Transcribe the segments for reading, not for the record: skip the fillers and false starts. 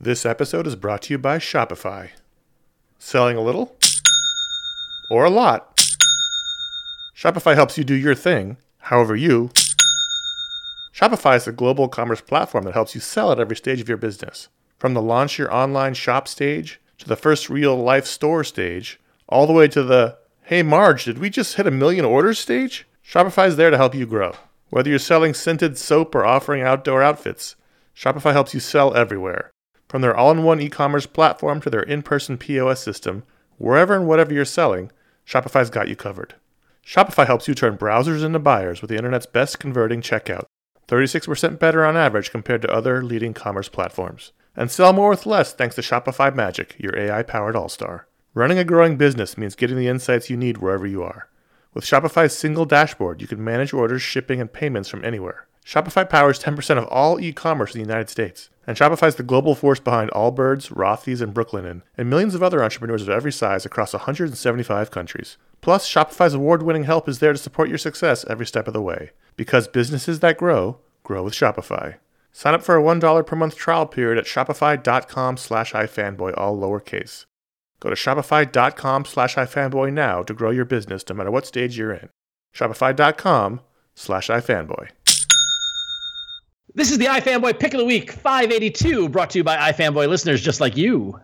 This episode is brought to you by Shopify. Selling a little? Or a lot? Shopify helps you do your thing, however you. Shopify is a global commerce platform that helps you sell at every stage of your business. From the launch your online shop stage, to the first real-life store stage, all the way to the, hey Marge, did we just hit 1 million orders stage? Shopify is there to help you grow. Whether you're selling scented soap or offering outdoor outfits, Shopify helps you sell everywhere. From their all-in-one e-commerce platform to their in-person POS system, wherever and whatever you're selling, Shopify's got you covered. Shopify helps you turn browsers into buyers with the internet's best converting checkout, 36% better on average compared to other leading commerce platforms. And sell more with less thanks to Shopify Magic, your AI-powered all-star. Running a growing business means getting the insights you need wherever you are. With Shopify's single dashboard, you can manage orders, shipping, and payments from anywhere. Shopify powers 10% of all e-commerce in the United States. And Shopify's the global force behind Allbirds, Rothy's, and Brooklinen, and millions of other entrepreneurs of every size across 175 countries. Plus, Shopify's award-winning help is there to support your success every step of the way. Because businesses that grow, grow with Shopify. Sign up for a $1 per month trial period at shopify.com/ifanboy, all lowercase. Go to shopify.com/ifanboy now to grow your business no matter what stage you're in. Shopify.com/ifanboy. This is the iFanboy Pick of the Week 582, brought to you by iFanboy listeners just like you.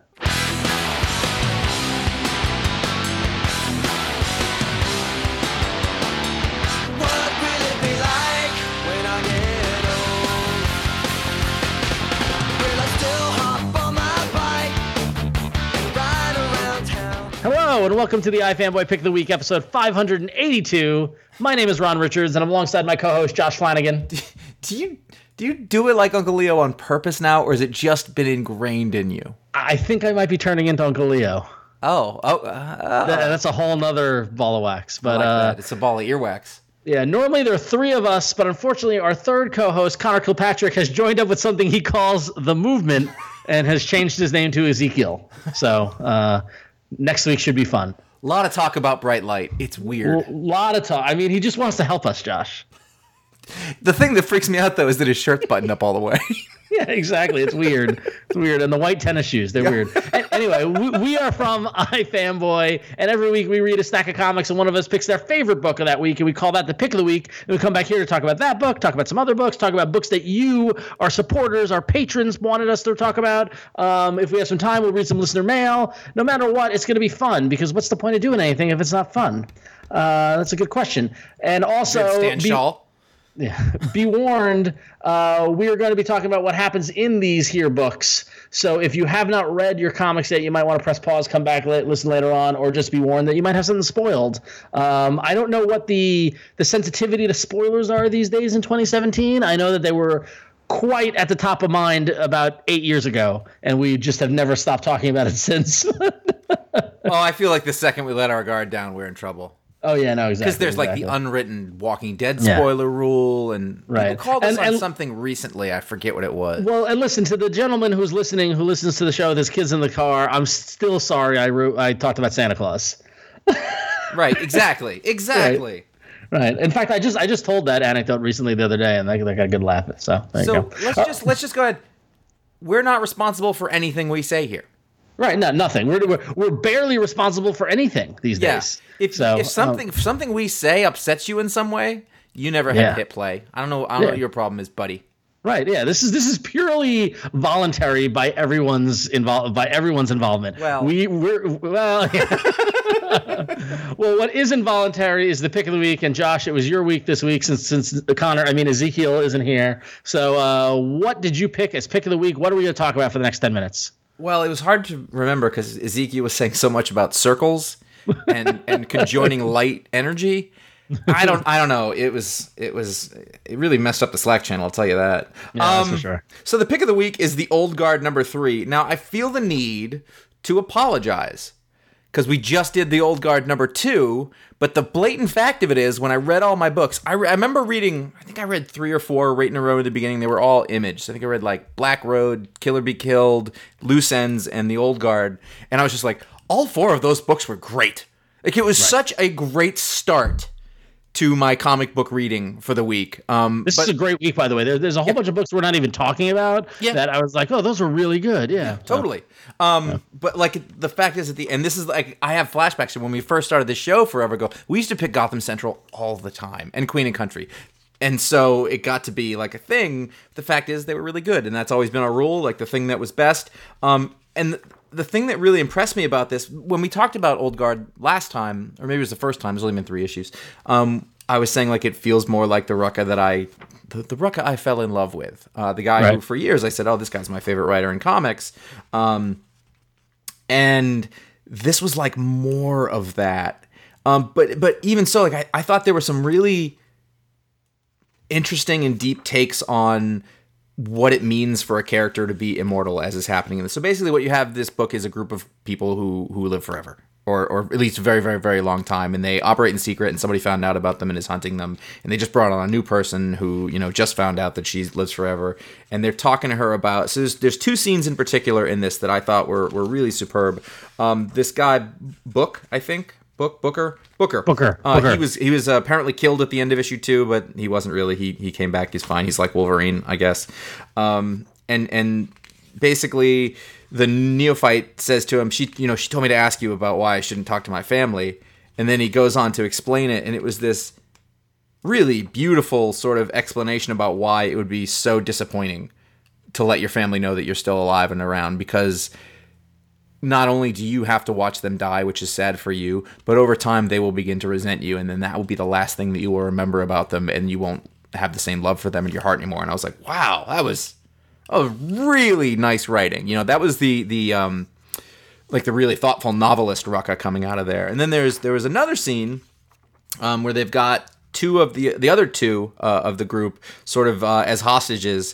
Hello, and welcome to the iFanboy Pick of the Week, episode 582. My name is Ron Richards, and I'm alongside my co-host, Josh Flanagan. Do you do it like Uncle Leo on purpose now, or has it just been ingrained in you? I think I might be turning into Uncle Leo. That's a whole nother ball of wax. But I like that. It's a ball of earwax. Yeah, normally there are three of us, but unfortunately our third co-host, Connor Kilpatrick, has joined up with something he calls the movement and has changed his name to Ezekiel. So next week should be fun. A lot of talk about bright light. It's weird. A lot of talk. I mean, he just wants to help us, Josh. The thing that freaks me out, though, is that his shirt's buttoned up all the way. Yeah, exactly. It's weird. It's weird. And the white tennis shoes, they're weird. And anyway, we are from iFanboy, and every week we read a stack of comics, and one of us picks their favorite book of that week, and we call that the Pick of the Week. And we come back here to talk about that book, talk about some other books, talk about books that you, our supporters, our patrons wanted us to talk about. If we have some time, we'll read some listener mail. No matter what, it's going to be fun, because what's the point of doing anything if it's not fun? That's a good question. And also... Stan Shaw. Yeah. Be warned, we are going to be talking about what happens in these here books. So if you have not read your comics yet, you might want to press pause, come back, listen later on, or just be warned that you might have something spoiled. I don't know what the sensitivity to spoilers are these days in 2017. I know that they were quite at the top of mind about 8 years ago, and we just have never stopped talking about it since. Oh, I feel like the second we let our guard down, we're in trouble. Oh, yeah, no, exactly. Because there's like the unwritten Walking Dead spoiler rule, and people called us on something recently. I forget what it was. Well, and listen, to the gentleman who listens to the show with his kids in the car, I'm still sorry I talked about Santa Claus. Right, exactly. Right. In fact, I just told that anecdote recently the other day, and they got a good laugh at it. So there you go. let's just go ahead. We're not responsible for anything we say here. Right, no, nothing. We're barely responsible for anything these days. If something we say upsets you in some way, you never have to hit play. I don't know what your problem is, buddy. Right, yeah. This is purely voluntary by everyone's involvement. Well, well, what is involuntary is the Pick of the Week, and Josh, it was your week this week since Ezekiel isn't here. So, what did you pick as Pick of the Week? What are we going to talk about for the next 10 minutes? Well, it was hard to remember because Ezekiel was saying so much about circles and conjoining light energy. I don't know. It really messed up the Slack channel, I'll tell you that. Yeah, that's for sure. So the Pick of the Week is the Old Guard number 3. Now, I feel the need to apologize because we just did the Old Guard number 2, but the blatant fact of it is, when I read all my books, I remember reading, I think I read 3 or 4 right in a row at the beginning. They were all Image. I think I read like Black Road, Kill or Be Killed, Loose Ends, and the Old Guard. And I was just like, all 4 of those books were great. Like, it was such a great start to my comic book reading for the week. This is a great week, by the way. There's a whole bunch of books we're not even talking about that I was like, oh, those were really good. Yeah, totally. But like the fact is and this is like, I have flashbacks to when we first started this show forever ago. We used to pick Gotham Central all the time and Queen and Country. And so it got to be like a thing. The fact is they were really good. And that's always been our rule, like the thing that was best. And the thing that really impressed me about this, when we talked about Old Guard last time, or maybe it was the first time, there's only been 3 issues, I was saying like it feels more like the Rucka that the Rucka I fell in love with. The guy who for years I said, oh, this guy's my favorite writer in comics. And this was like more of that. But even so, like I thought there were some really interesting and deep takes on what it means for a character to be immortal as is happening in this. So basically what you have this book is a group of people who live forever. Or at least a very, very, very long time, and they operate in secret, and somebody found out about them and is hunting them, and they just brought on a new person who, just found out that she lives forever, and they're talking to her about, so there's 2 scenes in particular in this that I thought were really superb. This guy, Booker. He was apparently killed at the end of issue 2, but he wasn't really. He came back. He's fine. He's like Wolverine, I guess. And basically, the neophyte says to him, she told me to ask you about why I shouldn't talk to my family. And then he goes on to explain it. And it was this really beautiful sort of explanation about why it would be so disappointing to let your family know that you're still alive and around, because not only do you have to watch them die, which is sad for you, but over time they will begin to resent you. And then that will be the last thing that you will remember about them. And you won't have the same love for them in your heart anymore. And I was like, wow, that was really nice writing. That was the really thoughtful novelist Rucka coming out of there. And then there was another scene where they've got 2 of the other 2 of the group sort of as hostages,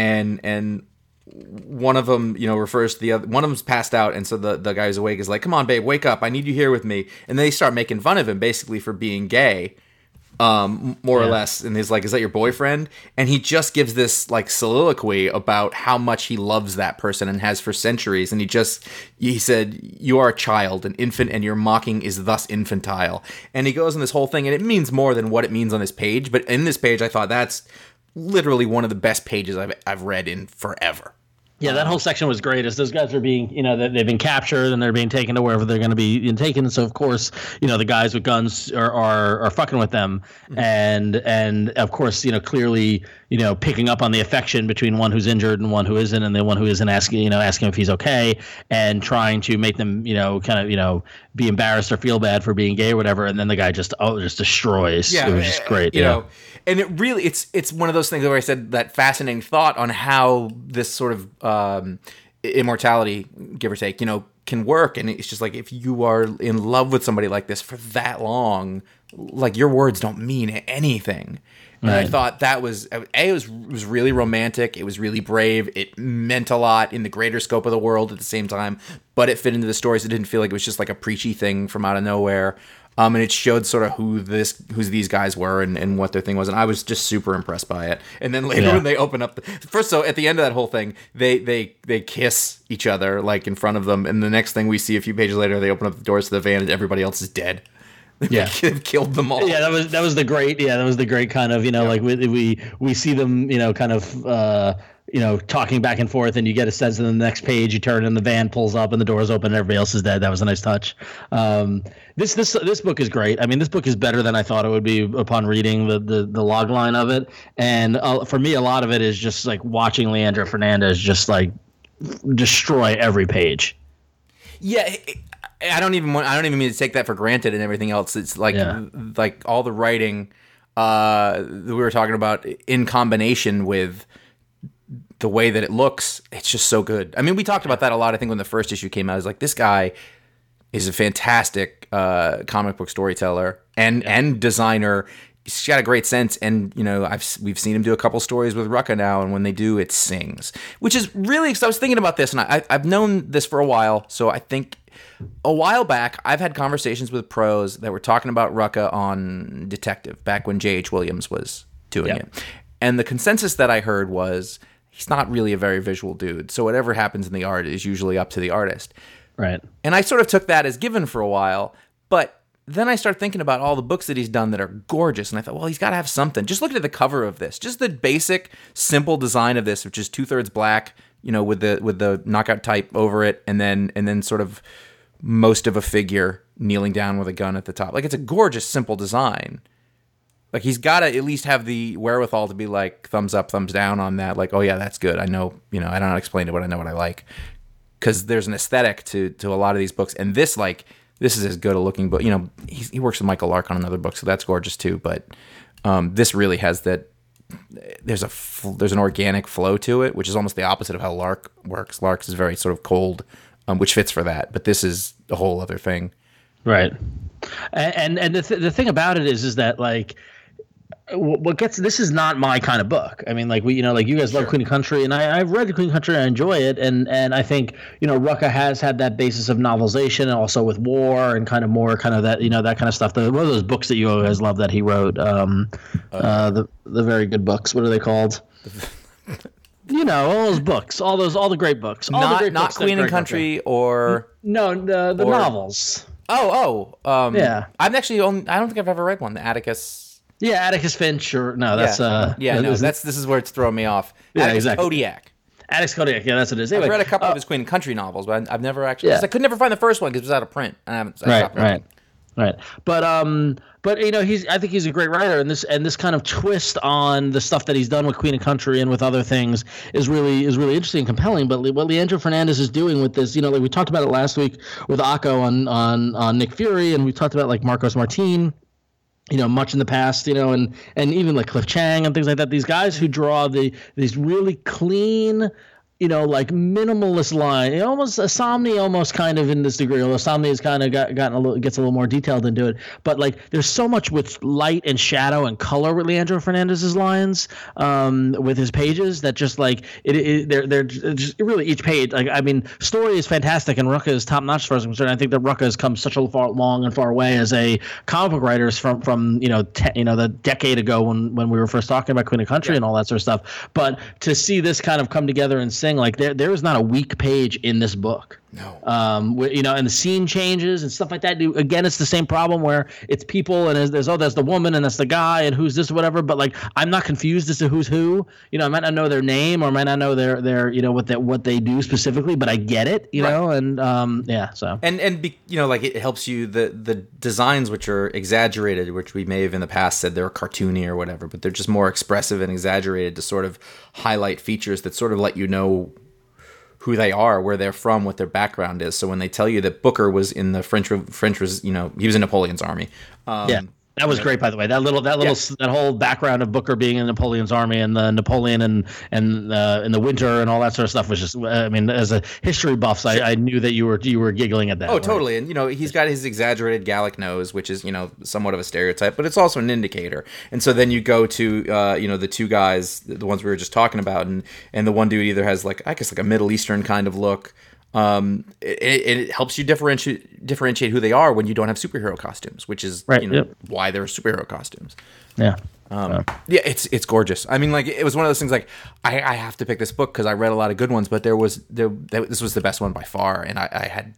and one of them refers to the other. One of them's passed out, and so the guy who's awake is like, "Come on, babe, wake up! I need you here with me." And then they start making fun of him basically for being gay. More or less, and he's like, "Is that your boyfriend?" And he just gives this like soliloquy about how much he loves that person and has for centuries. And he said, "You are a child, an infant, and your mocking is thus infantile." And he goes on this whole thing, and it means more than what it means on this page. But in this page, I thought that's literally one of the best pages I've read in forever. Yeah, that whole section was great. As those guys are being, they've been captured and they're being taken to wherever they're going to be taken. And so, of course, the guys with guns are fucking with them, and of course, clearly, picking up on the affection between one who's injured and one who isn't, and the one who isn't asking if he's okay, and trying to make them, be embarrassed or feel bad for being gay or whatever. And then the guy just destroys. Yeah, it was just great. And it really, it's one of those things where I said that fascinating thought on how this sort of immortality, give or take, can work. And it's just like, if you are in love with somebody like this for that long, like your words don't mean anything. And I thought that was, it was really romantic. It was really brave. It meant a lot in the greater scope of the world at the same time, but it fit into the stories. It didn't feel like it was just like a preachy thing from out of nowhere. And it showed sort of who these guys were and what their thing was. And I was just super impressed by it. And then later when they open up so at the end of that whole thing, they kiss each other like in front of them. And the next thing we see a few pages later, they open up the doors to the van and everybody else is dead. Yeah, they've killed them all. Yeah, that was the great. Yeah, that was the great kind of like we see them kind of talking back and forth, and you get a sense of the next page. You turn and the van pulls up and the doors open and everybody else is dead. That was a nice touch. This book is great. I mean, this book is better than I thought it would be upon reading the log line of it. And for me, a lot of it is just like watching Leandro Fernandez just like destroy every page. Yeah. I don't even mean to take that for granted and everything else. It's like like all the writing that we were talking about in combination with the way that it looks, it's just so good. I mean, we talked about that a lot. I think when the first issue came out, I was like, this guy is a fantastic comic book storyteller and designer. He's got a great sense, and we've seen him do a couple stories with Rucka now, and when they do, it sings, which is really. Because I was thinking about this, and I've known this for a while, so I think. A while back, I've had conversations with pros that were talking about Rucka on Detective back when J.H. Williams was doing it. And the consensus that I heard was he's not really a very visual dude. So whatever happens in the art is usually up to the artist. Right. And I sort of took that as given for a while. But then I start thinking about all the books that he's done that are gorgeous, and I thought, well, he's got to have something. Just looking at the cover of this, just the basic, simple design of this, which is 2/3 black, with the knockout type over it, and then sort of most of a figure kneeling down with a gun at the top. Like, it's a gorgeous, simple design. Like, he's got to at least have the wherewithal to be like, thumbs up, thumbs down on that. Like, oh yeah, that's good. I know, I don't know how to explain it, but I know what I like. Because there's an aesthetic to a lot of these books, and this is as good a looking book. He works with Michael Lark on another book, so that's gorgeous too. But this really has that. There's an organic flow to it, which is almost the opposite of how Lark works. Lark is very sort of cold, which fits for that. But this is a whole other thing, right? And the thing about it is that like. This is not my kind of book. I mean, like you guys love Queen and Country, and I've read Queen and Country and I enjoy it, and I think Rucka has had that basis of novelization, and also with war and kind of more kind of that that kind of stuff. One of those books that you guys love that he wrote, the very good books. What are they called? All those books, all the great books, not Queen and Country or the novels. Yeah. I'm actually I don't think I've ever read one. The Atticus. Yeah, Atticus Finch, or no, that's this is where it's throwing me off. Yeah, Atticus exactly. Kodiak. Atticus Kodiak, yeah, that's what it is. Anyway, I've read a couple of his Queen and Country novels, but I've never actually. I could never find the first one because it was out of print, and I haven't. Right. But I think he's a great writer, and this kind of twist on the stuff that he's done with Queen and Country and with other things is really interesting and compelling. But what Leandro Fernandez is doing with this, like we talked about it last week with Akko on Nick Fury, and we talked about like Marcos Martin. Much in the past, and even like Cliff Chang and things like that. These guys who draw these really clean, like minimalist line, almost Somni, almost kind of in this degree. Although Somni has kind of gets a little more detailed into it. But like, there's so much with light and shadow and color with Leandro Fernandez's lines, with his pages that just like they're just really each page. Like, I mean, story is fantastic and Rucka is top notch as far as I'm concerned. I think that Rucka has come such a long and far way as a comic book writer from the decade ago when we were first talking about Queen and Country and all that sort of stuff. But to see this kind of come together and sing. Like there is not a weak page in this book. No. And the scene changes and stuff like that. Again, it's the same problem where it's people and there's the woman and that's the guy and who's this or whatever. But like, I'm not confused as to who's who. I might not know their name or I might not know their what they do specifically, but I get it. So like it helps you the designs which are exaggerated, which we may have in the past said they're cartoony or whatever, but they're just more expressive and exaggerated to sort of highlight features that sort of let you know who they are, where they're from, what their background is. So when they tell you that Booker was in the French was, he was in Napoleon's army. That was great, by the way. That whole background of Booker being in Napoleon's army and the Napoleon and in the winter and all that sort of stuff was just. I mean, as a history buffs, I knew that you were giggling at that. Oh, right? Totally. And he's got his exaggerated Gallic nose, which is somewhat of a stereotype, but it's also an indicator. And so then you go to the two guys, the ones we were just talking about, and the one dude either has like a Middle Eastern kind of look. It helps you differentiate who they are when you don't have superhero costumes, which is why they're superhero costumes. Yeah. It's gorgeous. I mean, like it was one of those things. Like I have to pick this book because I read a lot of good ones, but this was the best one by far, and I had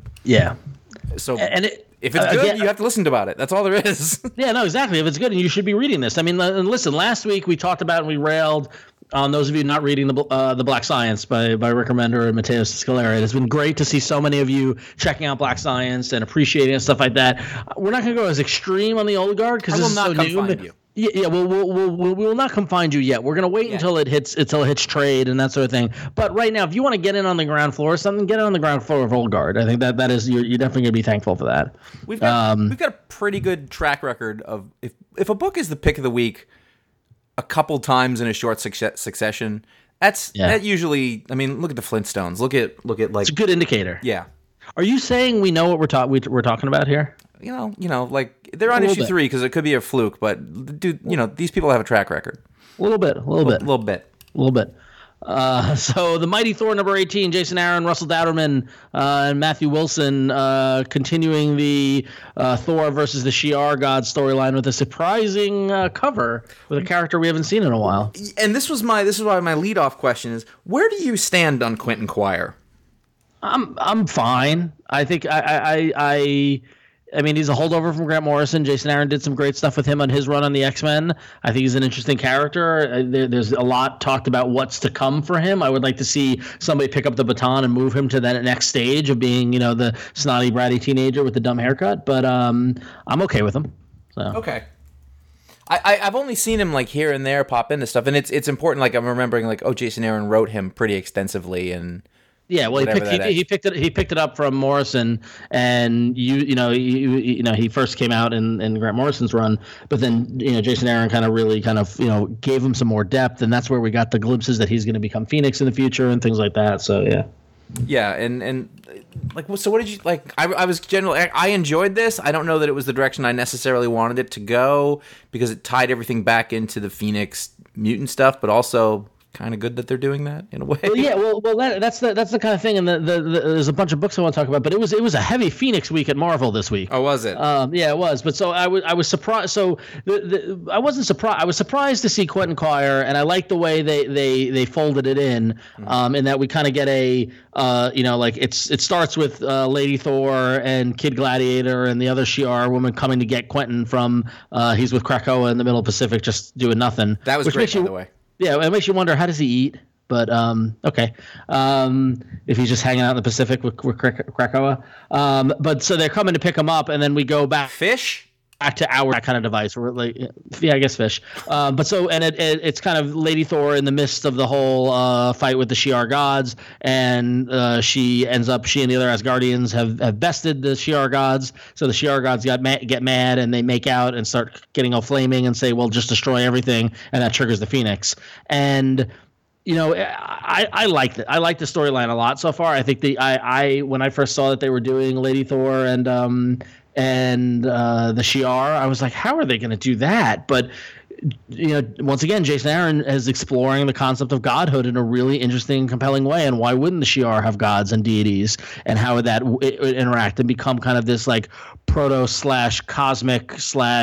So if it's good, you have to listen about it. That's all there is. Yeah, no, exactly. If it's good, and you should be reading this. I mean, and listen. Last week we talked about and we railed on those of you not reading the Black Science by Rick Remender and Matteo Scalera. It has been great to see so many of you checking out Black Science and appreciating it and stuff like that. We're not going to go as extreme on the Old Guard because this is so new. Yeah, we will not come find you yet. We're going to wait until it hits trade and that sort of thing. But right now, if you want to get in on the ground floor or something, get in on the ground floor of Old Guard. I think that is you're definitely going to be thankful for that. We've got a pretty good track record of if a book is the pick of the week a couple times in a short succession, that usually. I mean, look at the Flintstones. Look at like it's a good indicator. Yeah. Are you saying we know what we're talking about here? Like they're on issue 3 because it could be a fluke, but dude, these people have a track record. A little bit. So the Mighty Thor number 18, Jason Aaron, Russell Dowderman, and Matthew Wilson continuing the Thor versus the Shi'ar God storyline with a surprising cover with a character we haven't seen in a while. And this is why my leadoff question is: where do you stand on Quentin Quire? I'm fine. I think I mean, he's a holdover from Grant Morrison. Jason Aaron did some great stuff with him on his run on the X-Men. I think he's an interesting character. There's a lot talked about what's to come for him. I would like to see somebody pick up the baton and move him to that next stage of being, the snotty, bratty teenager with the dumb haircut. But I'm okay with him. So. Okay. I've only seen him like here and there pop into stuff, and it's important. Like I'm remembering, like, Jason Aaron wrote him pretty extensively, and yeah, well, he picked it up from Morrison, and he first came out in Grant Morrison's run, but then Jason Aaron really gave him some more depth, and that's where we got the glimpses that he's going to become Phoenix in the future and things like that. So yeah. Yeah, and like, so what did you like? I enjoyed this. I don't know that it was the direction I necessarily wanted it to go, because it tied everything back into the Phoenix mutant stuff, but also kind of good that they're doing that in a way. Well, yeah, that's the kind of thing, and there's a bunch of books I want to talk about, but it was a heavy Phoenix week at Marvel this week. Oh, was it? Yeah, it was. But so I was surprised. So I wasn't surprised. I was surprised to see Quentin Quire, and I like the way they folded it in that we kind of get a it starts with Lady Thor and Kid Gladiator and the other Shi'ar woman coming to get Quentin from he's with Krakoa in the middle Pacific, just doing nothing. That was great, by the way. Yeah, it makes you wonder, how does he eat? But okay, if he's just hanging out in the Pacific with Krakoa. But so they're coming to pick him up, and then we go back to our kind of device. We're like, yeah, I guess fish. But so, and it's kind of Lady Thor in the midst of the whole fight with the Shi'ar gods, and she and the other Asgardians have bested the Shi'ar gods. So the Shi'ar gods get mad, and they make out and start getting all flaming and say, "Well, just destroy everything," and that triggers the Phoenix. And I liked it. I liked the storyline a lot so far. I think I when I first saw that they were doing Lady Thor and the Shi'ar, I was like, how are they going to do that? But once again, Jason Aaron is exploring the concept of godhood in a really interesting, compelling way. And why wouldn't the Shi'ar have gods and deities? And how would that interact and become kind of this like proto/cosmic/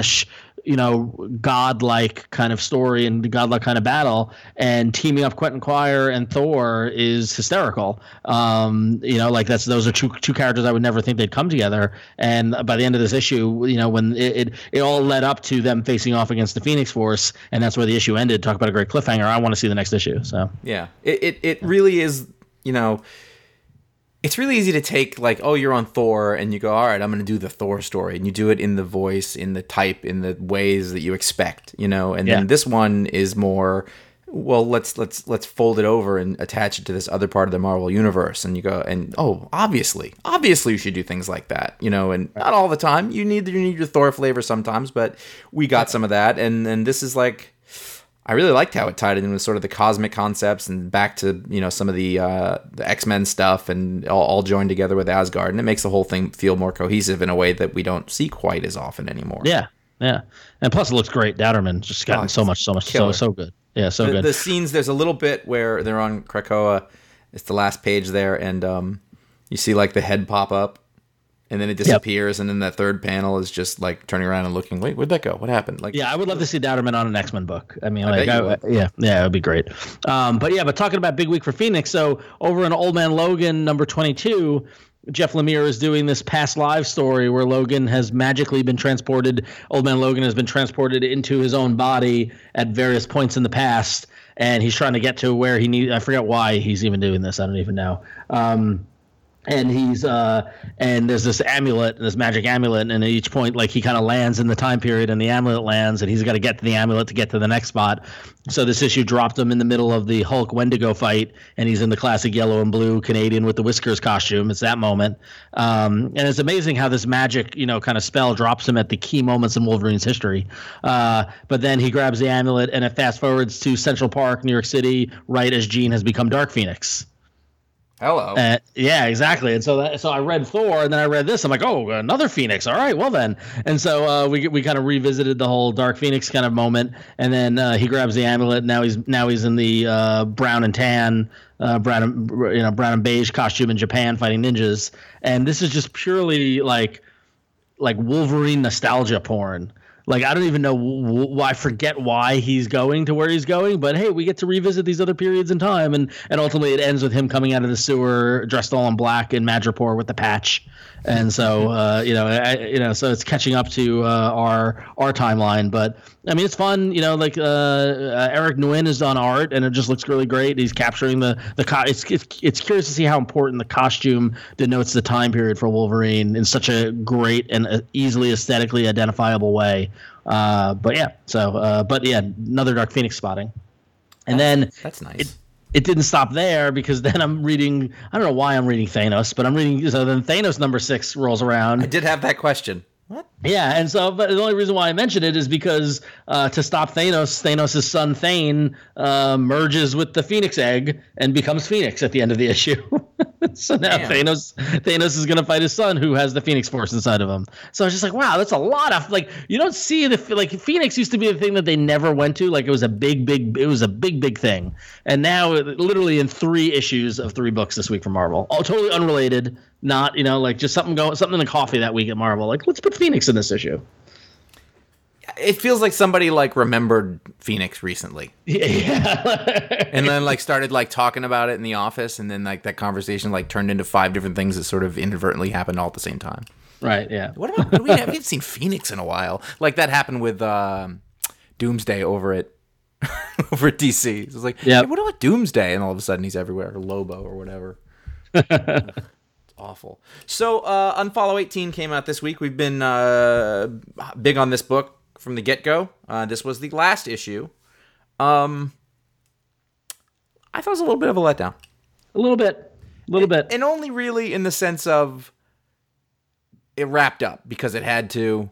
godlike kind of story and godlike kind of battle, and teaming up Quentin Quire and Thor is hysterical. Those are two characters I would never think they'd come together. And by the end of this issue, when it all led up to them facing off against the Phoenix Force, and that's where the issue ended. Talk about a great cliffhanger. I want to see the next issue. So yeah, it really is. It's really easy to take, like, oh, you're on Thor, and you go, all right, I'm going to do the Thor story, and you do it in the voice, in the type, in the ways that you expect, and then this one is more, well, let's fold it over and attach it to this other part of the Marvel universe, and you go, and obviously you should do things like that, and not all the time. You need your Thor flavor sometimes, but we got some of that, and this is like, I really liked how it tied in with sort of the cosmic concepts and back to, some of the X-Men stuff, and all joined together with Asgard. And it makes the whole thing feel more cohesive in a way that we don't see quite as often anymore. Yeah. Yeah. And plus it looks great. Dowderman just gotten so much, so good. Yeah. So good. The scenes, there's a little bit where they're on Krakoa. It's the last page there. And you see like the head pop up. And then it disappears, and then that third panel is just like turning around and looking. Wait, where'd that go? What happened? Like, yeah, I would love to see Dowderman on an X-Men book. I mean, it would be great. But talking about big week for Phoenix. So over in Old Man Logan number 22, Jeff Lemire is doing this past live story where Logan has magically been transported. Old Man Logan has been transported into his own body at various points in the past, and he's trying to get to where he needs. I forget why he's even doing this. I don't even know. And he's and there's this amulet, this magic amulet, and at each point, like, he kind of lands in the time period, and the amulet lands, and he's got to get to the amulet to get to the next spot. So this issue dropped him in the middle of the Hulk Wendigo fight, and he's in the classic yellow and blue Canadian with the whiskers costume. It's that moment, and it's amazing how this magic, kind of spell drops him at the key moments in Wolverine's history. But then he grabs the amulet, and it fast forwards to Central Park, New York City, right as Jean has become Dark Phoenix. Hello. Yeah, exactly. And so I read Thor, and then I read this. I'm like, oh, another Phoenix. All right, well then. And so we kind of revisited the whole Dark Phoenix kind of moment. And then he grabs the amulet. Now he's in the brown and tan, brown and beige costume in Japan fighting ninjas. And this is just purely like Wolverine nostalgia porn. Like, I don't even know I forget why he's going to where he's going, but hey, we get to revisit these other periods in time, and ultimately it ends with him coming out of the sewer dressed all in black in Madripoor with the patch, and so so it's catching up to our timeline. But I mean, it's fun, like Eric Nguyen is on art, and it just looks really great. He's capturing it's curious to see how important the costume denotes the time period for Wolverine in such a great and easily aesthetically identifiable way. But another Dark Phoenix spotting. And then that's nice. It didn't stop there, because then I'm reading, I don't know why I'm reading Thanos, but I'm reading, so then Thanos number 6 rolls around. I did have that question. What? Yeah, and so, but the only reason why I mentioned it is because to stop Thanos' son Thane merges with the Phoenix Egg and becomes Phoenix at the end of the issue. So now Thanos is going to fight his son, who has the Phoenix Force inside of him. So I was just like, wow, that's a lot of, like, you don't see Phoenix used to be the thing that they never went to. Like, it was a big thing. And now, literally in 3 issues of 3 books this week from Marvel, all totally unrelated. Not, just something in the coffee that week at Marvel. Like, let's put Phoenix in this issue. It feels like somebody remembered Phoenix recently. Yeah. And then started talking about it in the office, and then that conversation turned into 5 different things that sort of inadvertently happened all at the same time. Right, yeah. What about we haven't seen Phoenix in a while. Like that happened with Doomsday over at DC. It was like, hey, what about Doomsday? And all of a sudden he's everywhere, or Lobo or whatever. Awful. So Unfollow 18 came out this week. We've been big on this book from the get-go. This was the last issue. I thought it was a little bit of a letdown. A little bit. And only really in the sense of it wrapped up because it had to.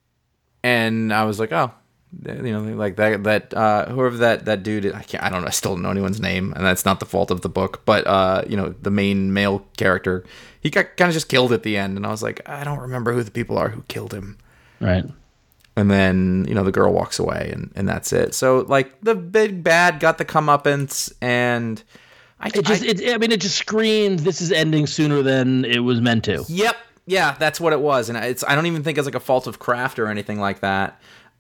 And I was like, oh, like that whoever that dude is, I don't know, I still don't know anyone's name, and that's not the fault of the book, but the main male character, he got kind of just killed at the end, and I was like, I don't remember who the people are who killed him. Right. And then, the girl walks away, and that's it. So, the big bad got the comeuppance, and it just screamed, this is ending sooner than it was meant to. Yep. Yeah, that's what it was. And I don't even think it's a fault of craft or anything like that.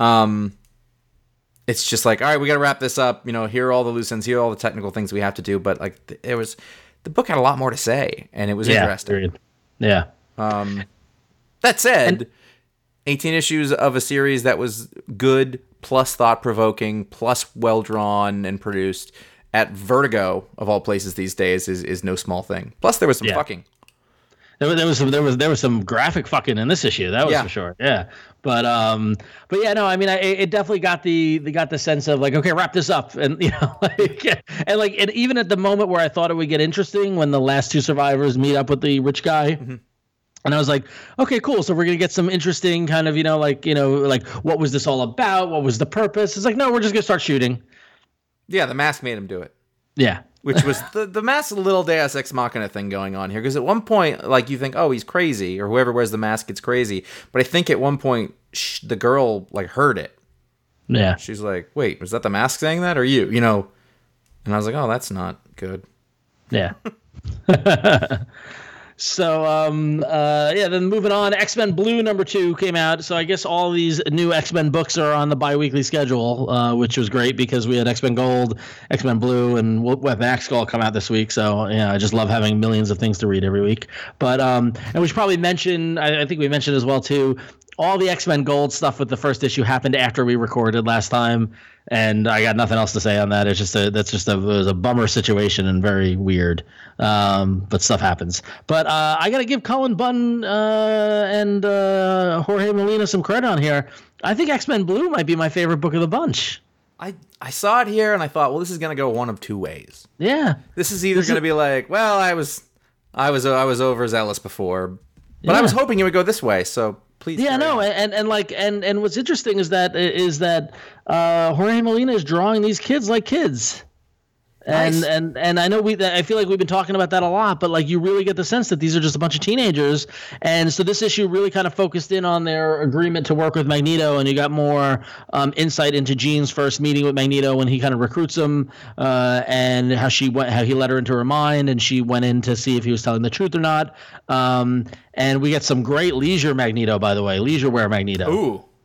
It's just all right, we got to wrap this up. Here are all the loose ends, here are all the technical things we have to do. But the book had a lot more to say, and it was interesting. Period. Yeah. That said, 18 issues of a series that was good, plus thought-provoking, plus well-drawn and produced at Vertigo, of all places these days, is no small thing. Plus, there was some fucking. There was some graphic fucking in this issue. That was for sure. Yeah. But yeah, no, I mean, it definitely got the sense of okay, wrap this up, and and even at the moment where I thought it would get interesting, when the last 2 survivors meet up with the rich guy. Mm-hmm. And I was like, okay, cool. So we're going to get some interesting kind of, what was this all about? What was the purpose? It's no, we're just going to start shooting. Yeah, the mask made him do it. Yeah. Which was the mask's a little Deus Ex Machina thing going on here. Because at one point, you think, oh, he's crazy. Or whoever wears the mask gets crazy. But I think at one point, the girl, heard it. Yeah. She's like, wait, was that the mask saying that? Or you? And I was like, oh, that's not good. Yeah. So, then moving on, X-Men Blue number 2 came out. So I guess all these new X-Men books are on the bi-weekly schedule, which was great because we had X-Men Gold, X-Men Blue, and Weapon X all come out this week. So, I just love having millions of things to read every week. But, and we should probably mention, I think we mentioned as well, too, all the X-Men Gold stuff with the first issue happened after we recorded last time. And I got nothing else to say on that. It's just it was a bummer situation and very weird. But stuff happens. But I got to give Cullen Bunn and Jorge Molina some credit on here. I think X-Men Blue might be my favorite book of the bunch. I saw it here and I thought, well, this is going to go one of 2 ways. Yeah. This is either going to be well, I was overzealous before, but I was hoping it would go this way. So please. Yeah, no, and what's interesting is that Jorge Molina is drawing these kids like kids. Nice. And I know I feel like we've been talking about that a lot, but you really get the sense that these are just a bunch of teenagers, and so this issue really kind of focused in on their agreement to work with Magneto, and you got more insight into Jean's first meeting with Magneto when he kind of recruits him, and how he let her into her mind, and she went in to see if he was telling the truth or not. And we get some great leisure Magneto, by the way, leisure wear Magneto. Ooh.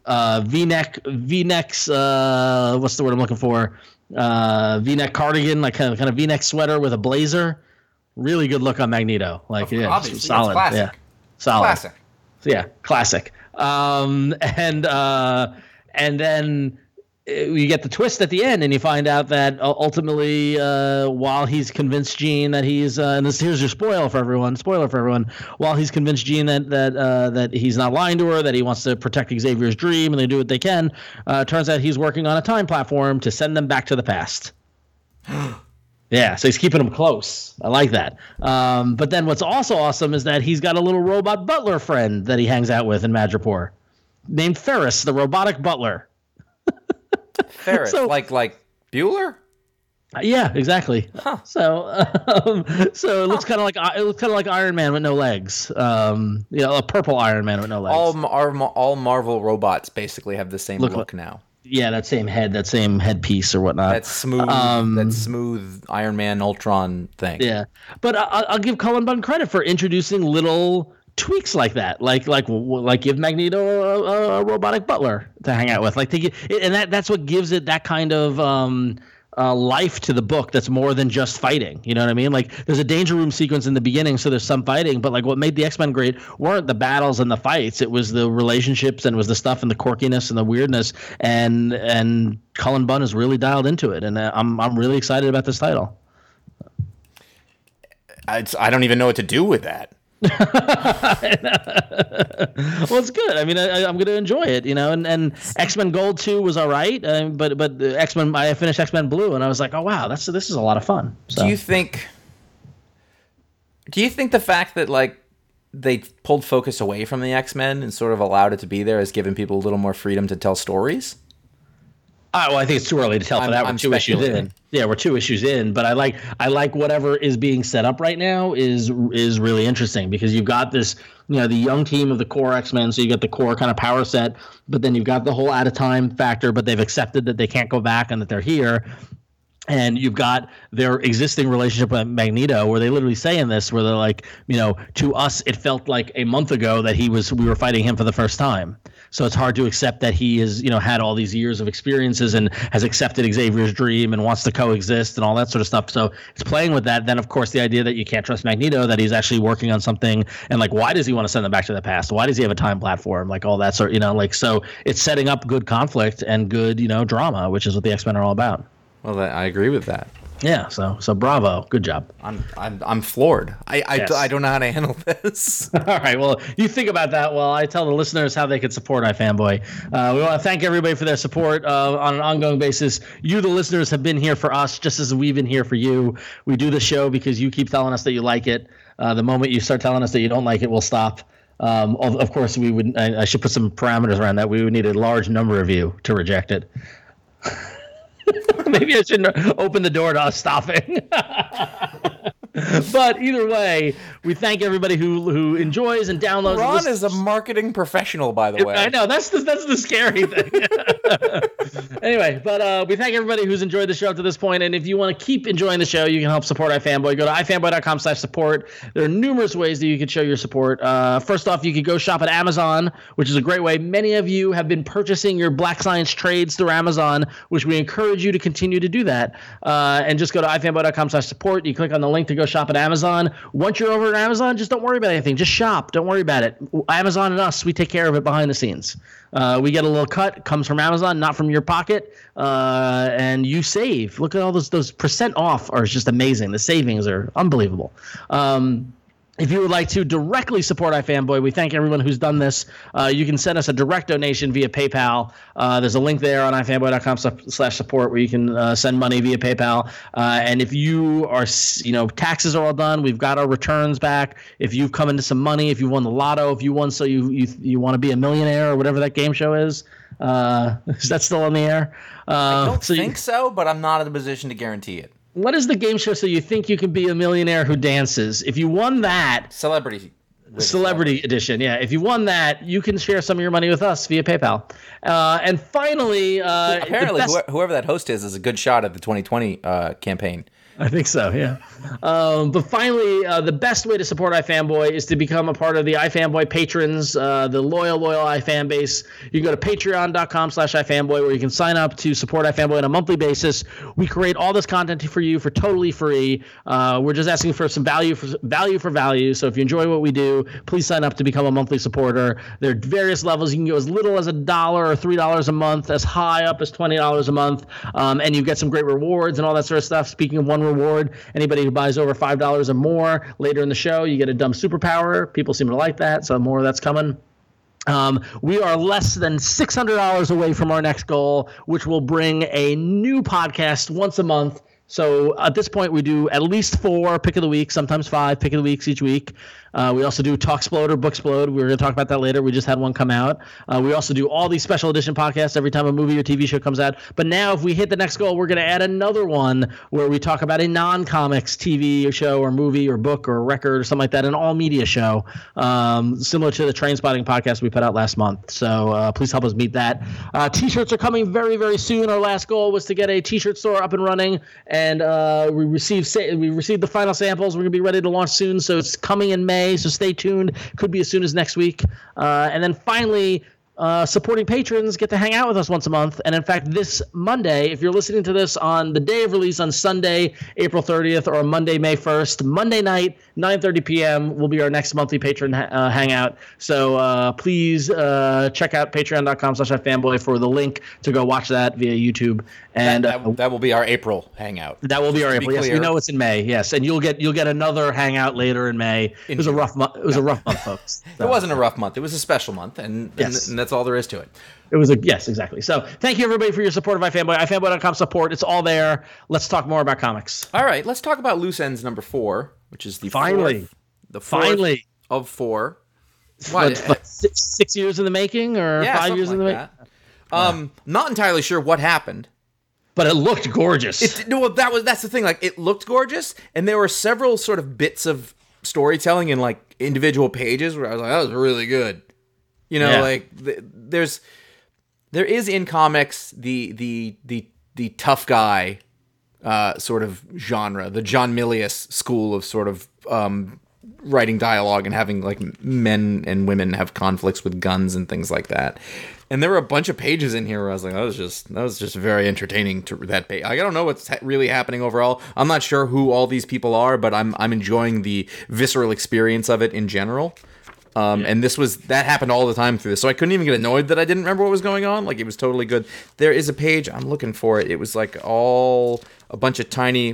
V-necks. What's the word I'm looking for? V-neck cardigan, like kind of V-neck sweater with a blazer. Really good look on Magneto. Like, yeah, obviously, solid. it's classic. Yeah, solid. Classic. Yeah, classic. And then you get the twist at the end, and you find out that ultimately, while he's convinced Jean that he's and here's your spoiler for everyone. While he's convinced Jean that he's not lying to her, that he wants to protect Xavier's dream, and they do what they can. Turns out he's working on a time platform to send them back to the past. Yeah, so he's keeping them close. I like that. But then what's also awesome is that he's got a little robot butler friend that he hangs out with in Madripoor, named Ferris, the robotic butler. Ferris, so, like Bueller? Yeah, exactly. Huh. So it looks kind of like Iron Man with no legs. A purple Iron Man with no legs. All Marvel robots basically have the same look now. Yeah, that same headpiece or whatnot. That smooth Iron Man Ultron thing. Yeah, but I'll give Cullen Bunn credit for introducing little tweaks like that, like give Magneto a robotic butler to hang out with, that's what gives it that kind of life to the book that's more than just fighting. You know what I mean? Like, there's a danger room sequence in the beginning, so there's some fighting, but like what made the X-Men great weren't the battles and the fights, it was the relationships and it was the stuff and the quirkiness and the weirdness, and Cullen Bunn is really dialed into it, and I'm really excited about this title. I don't even know what to do with that. Well, it's good. I mean, I'm going to enjoy it, and X-Men Gold 2 was all right, but X-Men, I finished X-Men Blue, and I was like, oh wow, this is a lot of fun. So. Do you think the fact that like they pulled focus away from the X-Men and sort of allowed it to be there has given people a little more freedom to tell stories? Well, I think it's too early to tell for that. We're 2 issues in. Yeah, we're 2 issues in, but I like whatever is being set up right now is really interesting, because you've got this, the young team of the core X-Men, so you got the core kind of power set, but then you've got the whole out of time factor, but they've accepted that they can't go back and that they're here. And you've got their existing relationship with Magneto, where they literally say in this, where they're like, to us, it felt like a month ago that we were fighting him for the first time. So it's hard to accept that he is, had all these years of experiences and has accepted Xavier's dream and wants to coexist and all that sort of stuff. So it's playing with that. Then, of course, the idea that you can't trust Magneto, that he's actually working on something, and like, why does he want to send them back to the past? Why does he have a time platform? Like all that sort, so it's setting up good conflict and good, drama, which is what the X-Men are all about. Well, I agree with that. Yeah, so bravo, good job. I'm floored. I don't know how to handle this. All right, well, you think about that while I tell the listeners how they could support iFanboy. We want to thank everybody for their support on an ongoing basis. You, the listeners, have been here for us just as we've been here for you. We do the show because you keep telling us that you like it. The moment you start telling us that you don't like it, we'll stop. Of course, we would. I should put some parameters around that. We would need a large number of you to reject it. Maybe I shouldn't open the door to us stopping. But either way, we thank everybody who enjoys and downloads. Ron is a marketing professional, by the way. I know, that's the scary thing. Anyway, but we thank everybody who's enjoyed the show up to this point. And if you want to keep enjoying the show, you can help support iFanboy. Go to ifanboy.com/support. There are numerous ways that you can show your support. First off, you could go shop at Amazon, which is a great way. Many of you have been purchasing your Black Science trades through Amazon, which we encourage you to continue to do that. And just go to ifanboy.com/support. You click on the link to go shop at Amazon. Once you're over at Amazon, just don't worry about anything. Just shop. Don't worry about it. Amazon and us, we take care of it behind the scenes. We get a little cut. It comes from Amazon, not from your pocket. And you save. Look at all those percent off are just amazing. The savings are unbelievable. If you would like to directly support iFanboy, we thank everyone who's done this. You can send us a direct donation via PayPal. There's a link there on ifanboy.com/support where you can send money via PayPal. And if you are, taxes are all done, we've got our returns back. If you've come into some money, if you won the lotto, if you won so you want to be a millionaire or whatever that game show is that still on the air? I don't think so, but I'm not in a position to guarantee it. What is the game show so you think you can be a millionaire who dances? If you won that... Celebrity edition, yeah. If you won that, you can share some of your money with us via PayPal. And finally... apparently, whoever that host is a good shot at the 2020 campaign. I think so, yeah. But finally, the best way to support iFanboy is to become a part of the iFanboy patrons, the loyal iFan base. You can go to patreon.com/iFanboy where you can sign up to support iFanboy on a monthly basis. We create all this content for you for totally free. We're just asking for some value for value. So if you enjoy what we do, please sign up to become a monthly supporter. There are various levels. You can go as little as $1 or $3 a month, as high up as $20 a month, and you get some great rewards and all that sort of stuff. Speaking of one reward, anybody who buys over $5 or more later in the show, you get a dumb superpower. People seem to like that, so more of that's coming. We are less than $600 away from our next goal, which will bring a new podcast once a month. So at this point, we do at least 4 pick of the week, sometimes 5 pick of the weeks each week. We also do Talksplode or Booksplode. We're going to talk about that later. We just had one come out. We also do all these special edition podcasts every time a movie or TV show comes out. But now if we hit the next goal, we're going to add another one where we talk about a non-comics TV show or movie or book or record or something like that, an all-media show, similar to the Trainspotting podcast we put out last month. So please help us meet that. T-shirts are coming very, very soon. Our last goal was to get a T-shirt store up and running, and we received the final samples. We're going to be ready to launch soon, so it's coming in May. So stay tuned. Could be as soon as next week. And then finally, supporting patrons get to hang out with us once a month. And in fact, this Monday, if you're listening to this on the day of release on Sunday, April 30th, or Monday, May 1st, Monday night, 9:30 p.m. will be our next monthly patron hangout. So please check out patreon.com/ifanboy for the link to go watch that via YouTube. And that will be our April hangout. That will be our April. Yes, we know it's in May. Yes, and you'll get another hangout later in May. It was a rough month. It was a rough month, folks. So. It wasn't a rough month. It was a special month, and that's all there is to it. It was yes, exactly. So thank you everybody for your support of iFanboy. iFanboy.com support. It's all there. Let's talk more about comics. All right, let's talk about Loose Ends number 4, which is the fourth of 4. What, 6 years in the making, or 5 years in the making? Not entirely sure what happened. But it looked gorgeous. That's the thing. Like, it looked gorgeous, and there were several sort of bits of storytelling in like individual pages where I was like, that was really good. You know, like there is in comics the tough guy sort of genre, the John Milius school of sort of writing dialogue and having like men and women have conflicts with guns and things like that. And there were a bunch of pages in here where I was like, that was just very entertaining to that page. Like, I don't know what's really happening overall. I'm not sure who all these people are, but I'm enjoying the visceral experience of it in general. And that happened all the time through this. So I couldn't even get annoyed that I didn't remember what was going on. Like, it was totally good. There is a page, I'm looking for it. It was like a bunch of tiny,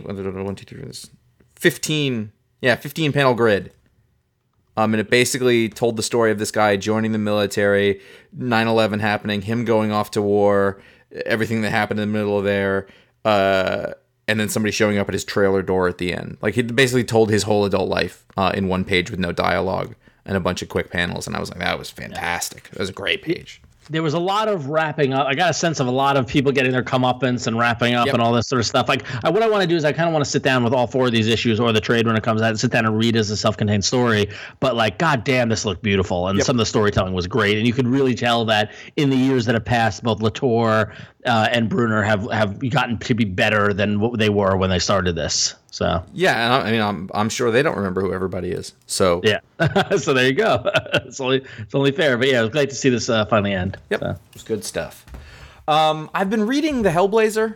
15 panel grid. And it basically told the story of this guy joining the military, 9/11 happening, him going off to war, everything that happened in the middle of there, and then somebody showing up at his trailer door at the end. Like, he basically told his whole adult life in one page with no dialogue and a bunch of quick panels. And I was like, that was fantastic. That was a great page. There was a lot of wrapping up. I got a sense of a lot of people getting their comeuppance and wrapping up and all this sort of stuff. Like, what I want to do is I kind of want to sit down with all 4 of these issues, or the trade when it comes out, and sit down and read as a self-contained story. But like, god damn, this looked beautiful, and some of the storytelling was great. And you could really tell that in the years that have passed, both Latour and Bruner have gotten to be better than what they were when they started this. So yeah, and I mean, I'm sure they don't remember who everybody is. So yeah, so there you go. It's only fair. But yeah, it was great to see this finally end. Yep, so. It was good stuff. I've been reading The Hellblazer.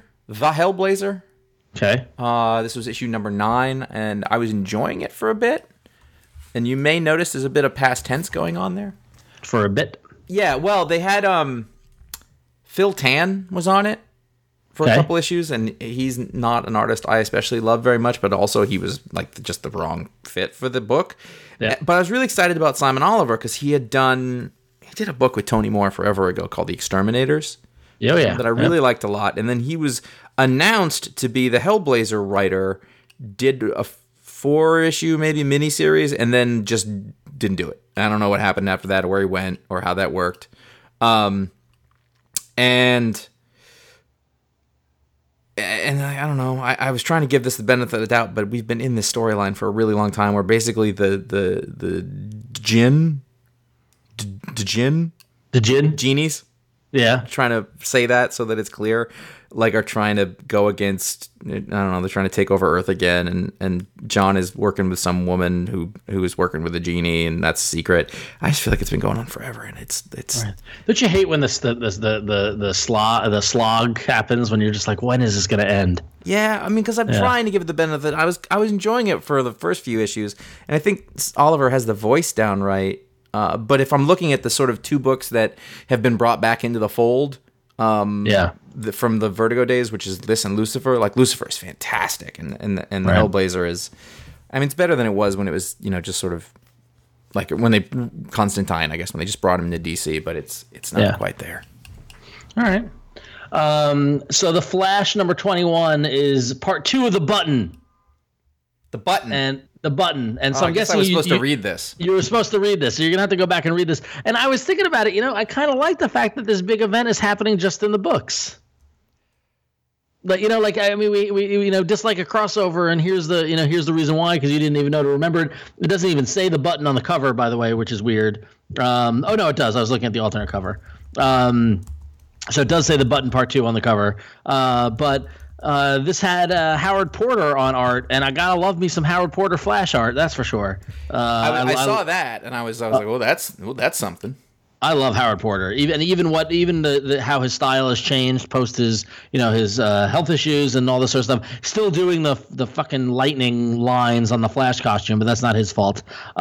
Okay. This was issue number 9, and I was enjoying it for a bit. And you may notice there's a bit of past tense going on there. For a bit. Yeah. Well, they had Phil Tan was on it for a couple issues, and he's not an artist I especially love very much, but also he was like just the wrong fit for the book. Yeah. But I was really excited about Simon Oliver because he did a book with Tony Moore forever ago called The Exterminators. That I really liked a lot. And then he was announced to be the Hellblazer writer, did a 4-issue maybe miniseries, and then just didn't do it. I don't know what happened after that, or where he went, or how that worked. And I don't know. I was trying to give this the benefit of the doubt, but we've been in this storyline for a really long time, where basically the genies. Yeah, I'm trying to say that so that it's clear. like are trying to go against, I don't know, they're trying to take over Earth again, and John is working with some woman who is working with a genie, and that's a secret. I just feel like it's been going on forever, and it's. Right. Don't you hate when the slog happens, when you're just like, when is this going to end? Yeah, I mean, because I'm trying to give it the benefit. I was enjoying it for the first few issues, and I think Oliver has the voice down right. But if I'm looking at the sort of two books that have been brought back into the fold, from the Vertigo days, which is this and Lucifer, like Lucifer is fantastic, and the Hellblazer is, I mean, it's better than it was when it was, just sort of like when Constantine, I guess, when they just brought him to DC, but it's not quite there. All right. So the Flash number 21 is part 2 of The Button. The Button. And The Button. And so I'm guessing I was supposed to read this. You were supposed to read this, so you're going to have to go back and read this. And I was thinking about it, I kind of like the fact that this big event is happening just in the books. Like, I mean, we just like a crossover, and here's the reason why, because you didn't even know to remember it. It doesn't even say The Button on the cover, by the way, which is weird. Oh, no, it does. I was looking at the alternate cover. So it does say The Button part 2 on the cover. But this had Howard Porter on art, and I gotta love me some Howard Porter Flash art. That's for sure. I saw that, and I was like, "Oh, that's something." I love Howard Porter. Even how his style has changed post his health issues and all this sort of stuff. Still doing the fucking lightning lines on the Flash costume, but that's not his fault.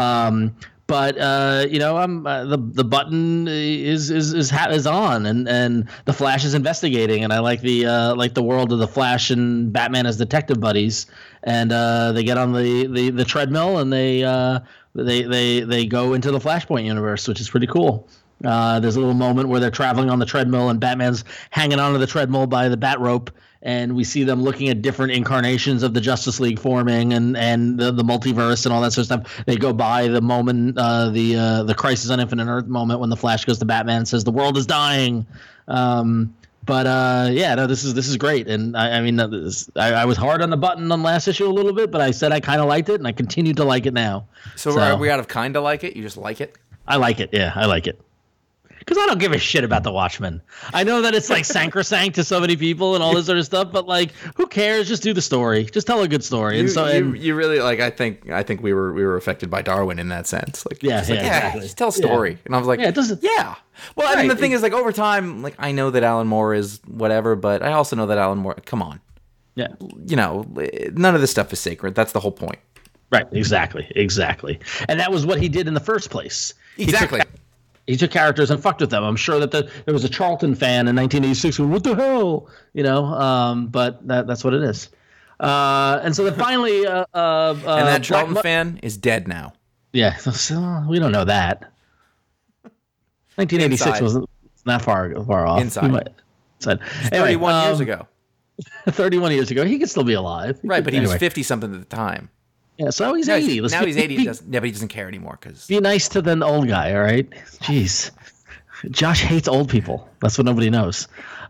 But I'm the Button is on, and the Flash is investigating, and I like the world of the Flash and Batman as detective buddies, and they get on the treadmill, and they go into the Flashpoint universe, which is pretty cool. There's a little moment where they're traveling on the treadmill, and Batman's hanging onto the treadmill by the bat rope. And we see them looking at different incarnations of the Justice League forming, and the multiverse and all that sort of stuff. They go by the moment, the Crisis on Infinite Earth moment, when the Flash goes to Batman and says the world is dying. This is great. And I mean, I was hard on the Button on last issue a little bit, but I said I kind of liked it, and I continue to like it now. So are we out of kind of like it? You just like it? I like it. Yeah, I like it. Because I don't give a shit about the Watchmen. I know that it's like sacrosanct to so many people and all this sort of stuff, but like, who cares? Just do the story. Just tell a good story. You really like. I think we were affected by Darwin in that sense. Like, exactly. Just tell a story. Yeah. And I was like, yeah. Well, I mean, the thing is, like, over time, like, I know that Alan Moore is whatever, but I also know that Alan Moore. Come on. Yeah. None of this stuff is sacred. That's the whole point. Right. Exactly. And that was what he did in the first place. Exactly. He took characters and fucked with them. I'm sure that there was a Charlton fan in 1986 who, what the hell? But that's what it is. And so then finally... and that Charlton fan is dead now. Yeah, so we don't know that. 1986 wasn't that far off. Inside. 31 years ago. 31 years ago. He could still be alive. Right, but he was 50-something at the time. Yeah, so he's 80. Now he's 80. But he doesn't care anymore. Be nice to the old guy, all right? Jeez. Josh hates old people. That's what nobody knows.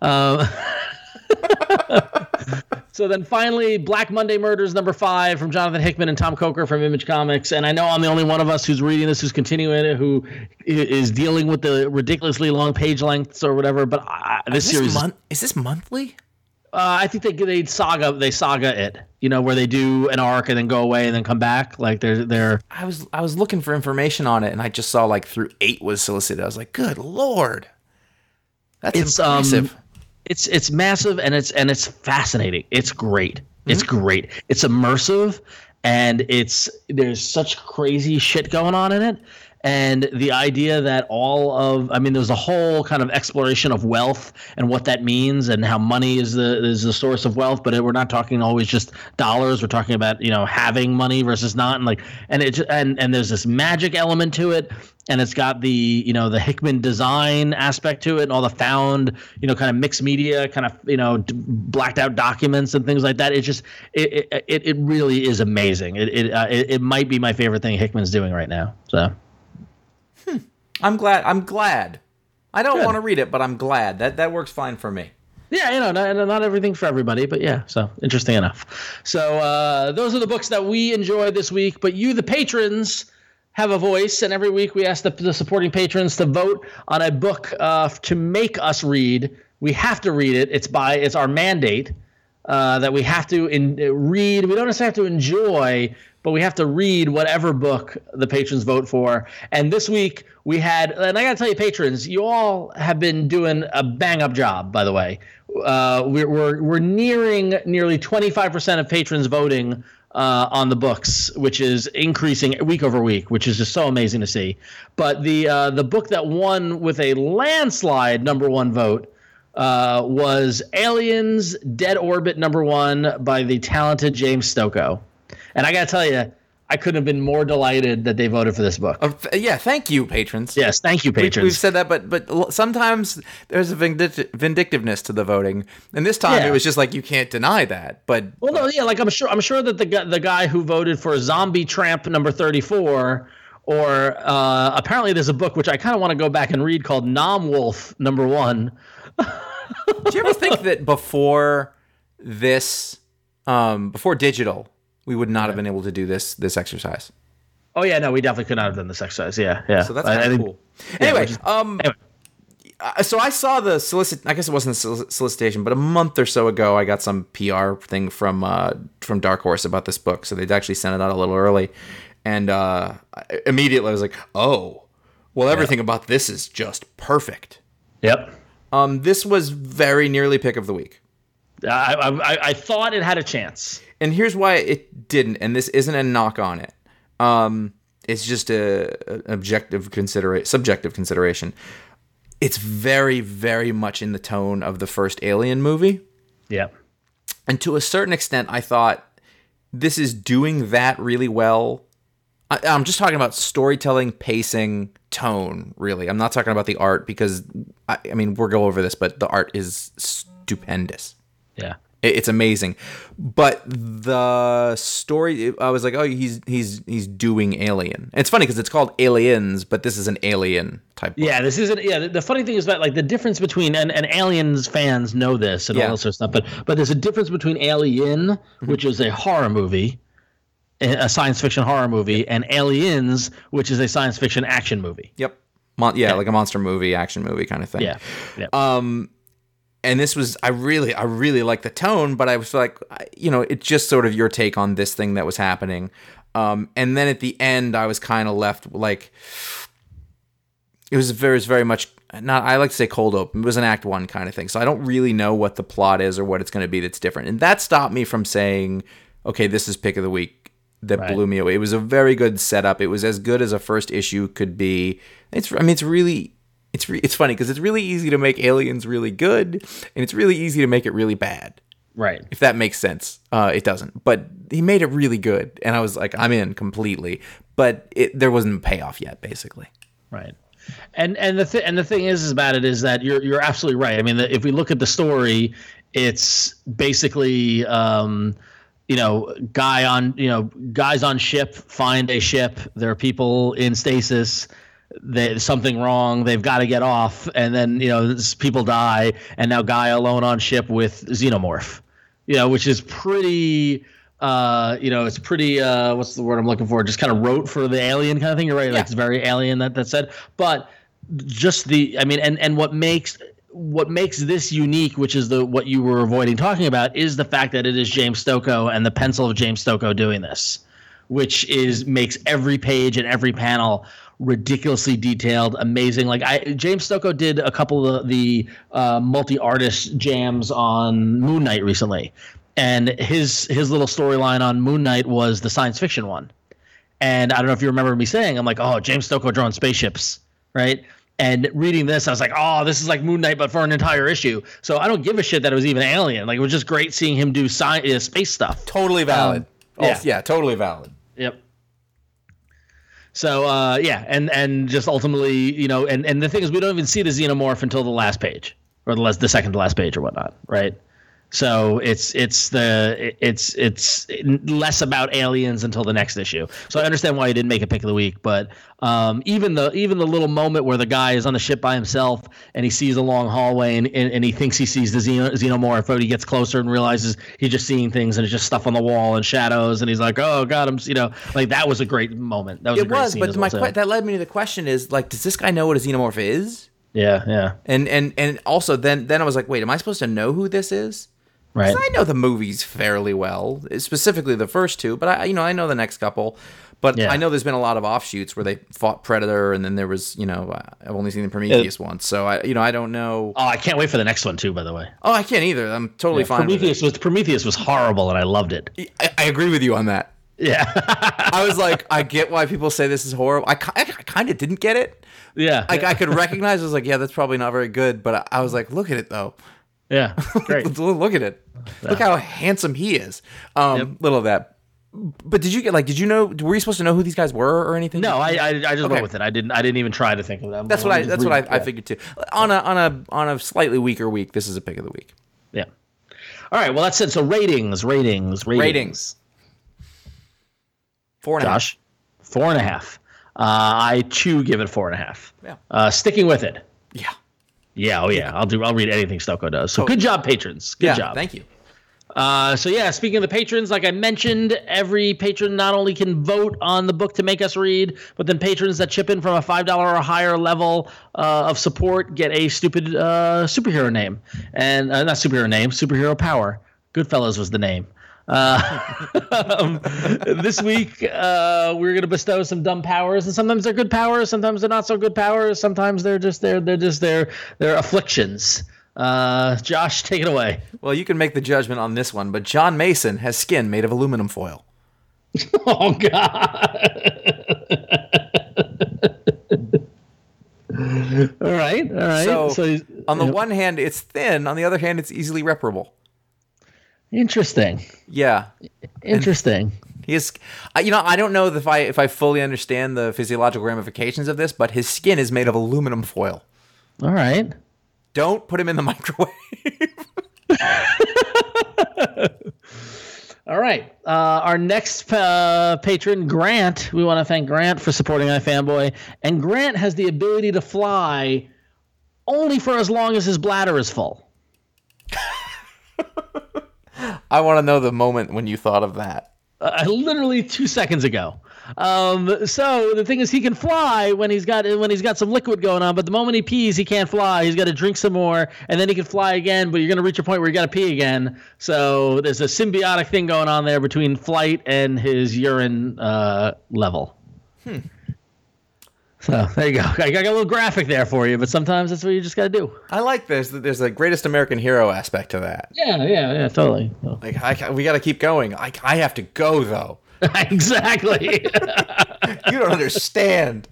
So then finally, Black Monday Murders number 5 from Jonathan Hickman and Tom Coker from Image Comics. And I know I'm the only one of us who's reading this, who's continuing it, who is dealing with the ridiculously long page lengths or whatever. But this series is this monthly? I think they saga it, where they do an arc and then go away and then come back. Like they're. I was looking for information on it, and I just saw like through 8 was solicited. I was like, good Lord, that's impressive. It's massive, and it's fascinating. It's great. Mm-hmm. It's great. It's immersive, and there's such crazy shit going on in it. And the idea that there's a whole kind of exploration of wealth and what that means, and how money is the source of wealth, but we're not talking always just dollars. We're talking about having money versus not, and there's this magic element to it, and it's got the the Hickman design aspect to it, and all the found kind of mixed media, kind of blacked out documents and things like that. It just it really is amazing. It might be my favorite thing Hickman's doing right now. So. I'm glad. I don't want to read it, but I'm glad. That works fine for me. Yeah, not everything for everybody, but yeah, so interesting enough. So those are the books that we enjoyed this week, but you, the patrons, have a voice, and every week we ask the supporting patrons to vote on a book to make us read We have to read it. It's our mandate that we have to read. We don't necessarily have to enjoy, but we have to read whatever book the patrons vote for. And this week we had, and I got to tell you, patrons, you all have been doing a bang up job, by the way. We're nearing nearly 25% of patrons voting on the books, which is increasing week over week, which is just so amazing to see. But the book that won with a landslide #1 vote was Aliens: Dead Orbit #1 by the talented James Stokoe. And I got to tell you, I couldn't have been more delighted that they voted for this book. Yeah, thank you, patrons. Yes, thank you, patrons. We've said that, but sometimes there's a vindictiveness to the voting, and this time it was just like you can't deny that. But like I'm sure that the guy who voted for Zombie Tramp #34, or apparently there's a book which I kind of want to go back and read called Nom Wolf #1. Do you ever think that before this, before digital, we would not have been able to do this exercise? Oh yeah, no, we definitely could not have done this exercise. Yeah. So that's kind of cool. Anyway, so I saw the I guess it wasn't a solicitation, but a month or so ago, I got some PR thing from Dark Horse about this book. So they'd actually sent it out a little early, and immediately I was like, oh, well, everything about this is just perfect. Yep. This was very nearly pick of the week. I thought it had a chance. And here's why it didn't, and this isn't a knock on it. It's just an subjective consideration. It's very, very much in the tone of the first Alien movie. Yeah. And to a certain extent, I thought this is doing that really well. I'm just talking about storytelling, pacing, tone, really. I'm not talking about the art because, I mean, we'll go over this, but the art is stupendous. Yeah. It's amazing. But the story, I was like, oh, he's doing Alien. And it's funny because it's called Aliens, but this is an Alien type book. Yeah, this isn't. Yeah, the funny thing is that like the difference between and Aliens fans know this and all this sort of stuff, but there's a difference between Alien, which is a horror movie, a science fiction horror movie, and Aliens, which is a science fiction action movie. Yep. Like a monster movie, action movie kind of thing. Yeah. Yep. And this was, I really like the tone, but I was like, it's just sort of your take on this thing that was happening. And then at the end, I was kind of left like, it was very much, I like to say cold open. It was an act 1 kind of thing. So I don't really know what the plot is or what it's going to be that's different. And that stopped me from saying, okay, this is pick of the week. That blew me away. It was a very good setup. It was as good as a first issue could be. It's funny because it's really easy to make Aliens really good, and it's really easy to make it really bad. Right. If that makes sense. It doesn't. But he made it really good, and I was like, I'm in completely. But there wasn't a payoff yet, basically. Right. And the thing is about it is that you're absolutely right. I mean, if we look at the story, it's basically guys on ship find a ship. There are people in stasis. There's something wrong. They've got to get off, and then people die, and now Guy alone on ship with Xenomorph, which is pretty. It's pretty. What's the word I'm looking for? Just kind of rote for the Alien kind of thing. You're right. Yeah. Like it's very Alien that said, but just and what makes this unique, which is what you were avoiding talking about, is the fact that it is James Stokoe and the pencil of James Stokoe doing this, which makes every page and every panel ridiculously detailed, amazing. Like James Stokoe did a couple of the multi-artist jams on Moon Knight recently, and his little storyline on Moon Knight was the science fiction one. And I don't know if you remember me saying, I'm like, oh, James Stokoe drawing spaceships, right? And reading this, I was like, oh, this is like Moon Knight, but for an entire issue. So I don't give a shit that it was even Alien. Like, it was just great seeing him do space stuff. Totally valid. Totally valid. Yep. So, and just ultimately, and the thing is, we don't even see the Xenomorph until the last page, or the second to last page or whatnot, right? So it's less about aliens until the next issue. So I understand why he didn't make a pick of the week, but even the little moment where the guy is on the ship by himself and he sees a long hallway and he thinks he sees the Xenomorph, but he gets closer and realizes he's just seeing things and it's just stuff on the wall and shadows, and he's like, oh god, like that was a great moment. That was a great scene. But that led me to the question: is like, does this guy know what a Xenomorph is? Yeah. And also then I was like, wait, am I supposed to know who this is? Right. 'Cause I know the movies fairly well, specifically the first two, but I know the next couple. But Yeah. I know there's been a lot of offshoots where they fought Predator, and then there was, I've only seen the Prometheus once, so I don't know. Oh, I can't wait for the next one too, by the way. Oh, I can't either. I'm totally fine with it. Prometheus was horrible, and I loved it. I agree with you on that. Yeah. I was like, I get why people say this is horrible. I kind of didn't get it. Yeah. Like I could recognize. I was like, yeah, that's probably not very good. But I was like, look at it though. Yeah. Great. Look at it. Yeah. Look how handsome he is. Little of that. But did you know? Were you supposed to know who these guys were or anything? No, I just went with it. I didn't even try to think of them. That's what I figured too. On a slightly weaker week, this is a pick of the week. Yeah. All right. Well, that's it. So ratings. 4.5. Josh, 4.5. I too give it 4.5. Yeah. Sticking with it. Yeah. Yeah. Oh yeah. I'll read anything Stocco does. So good job, patrons. Good job. Thank you. Speaking of the patrons, like I mentioned, every patron not only can vote on the book to make us read, but then patrons that chip in from a $5 or higher level of support get a stupid superhero name. And not superhero name, superhero power. Goodfellas was the name. This week, we're going to bestow some dumb powers, and sometimes they're good powers, sometimes they're not so good powers, sometimes they're just their afflictions. Josh, take it away. Well, you can make the judgment on this one, but John Mason has skin made of aluminum foil. Oh, God. All right. So on the one hand, it's thin. On the other hand, it's easily reparable. Interesting. Yeah. Interesting. He is, I don't know if I fully understand the physiological ramifications of this, but his skin is made of aluminum foil. All right. Don't put him in the microwave. All right. Our next patron, Grant. We want to thank Grant for supporting iFanboy. And Grant has the ability to fly only for as long as his bladder is full. I want to know the moment when you thought of that. Literally 2 seconds ago. So the thing is, he can fly when he's got some liquid going on, but the moment he pees, he can't fly. He's got to drink some more, and then he can fly again. But you're going to reach a point where you got to pee again. So there's a symbiotic thing going on there between flight and his urine level. So there you go. I got a little graphic there for you, but sometimes that's what you just got to do. I like this. There's a greatest American hero aspect to that. Yeah, totally. Like we got to keep going. I have to go though. Exactly. You don't understand.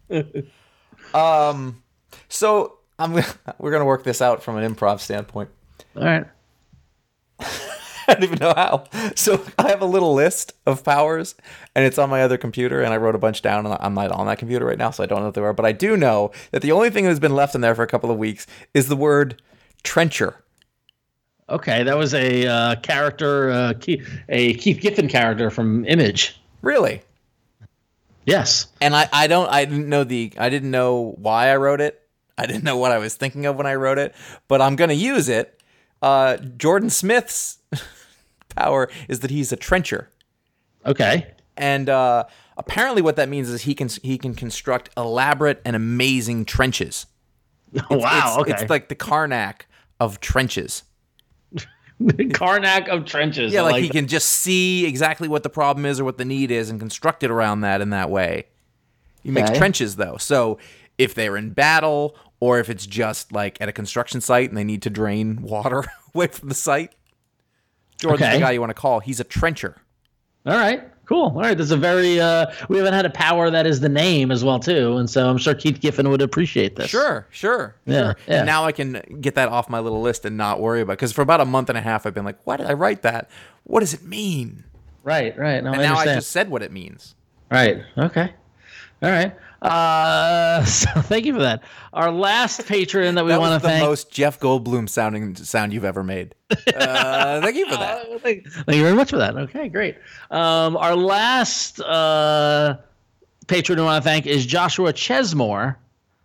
So we're gonna work this out from an improv standpoint. All right. I don't even know how. So I have a little list of powers, and it's on my other computer, and I wrote a bunch down, and I'm not on that computer right now, so I don't know what they are. But I do know that the only thing that's been left in there for a couple of weeks is the word trencher. Okay, that was a character, a Keith Giffen character from Image. Really? Yes. And I didn't know why I wrote it. I didn't know what I was thinking of when I wrote it, but I'm going to use it. Jordan Smith's power is that he's a trencher. Okay. And apparently what that means is he can construct elaborate and amazing trenches. Wow, okay. It's like the Karnak of trenches. The Karnak of trenches. Yeah, like he can just see exactly what the problem is or what the need is and construct it around that in that way. He makes trenches, though. So if they're in battle or if it's just like at a construction site and they need to drain water away from the site, Jordan's the guy you want to call. He's a trencher. All right. Cool. All right. There's a very we haven't had a power that is the name as well, too. And so I'm sure Keith Giffen would appreciate this. Sure. Yeah. And now I can get that off my little list and not worry about it. Because for about a month and a half, I've been like, why did I write that? What does it mean? Right. No, and now I just said what it means. Right. Okay. All right. So thank you for that. Our last patron that we want to thank. That was the most Jeff Goldblum sound you've ever made. Thank you for that. Thank you very much for that. Okay, great. Our last patron we want to thank is Joshua Chesmore.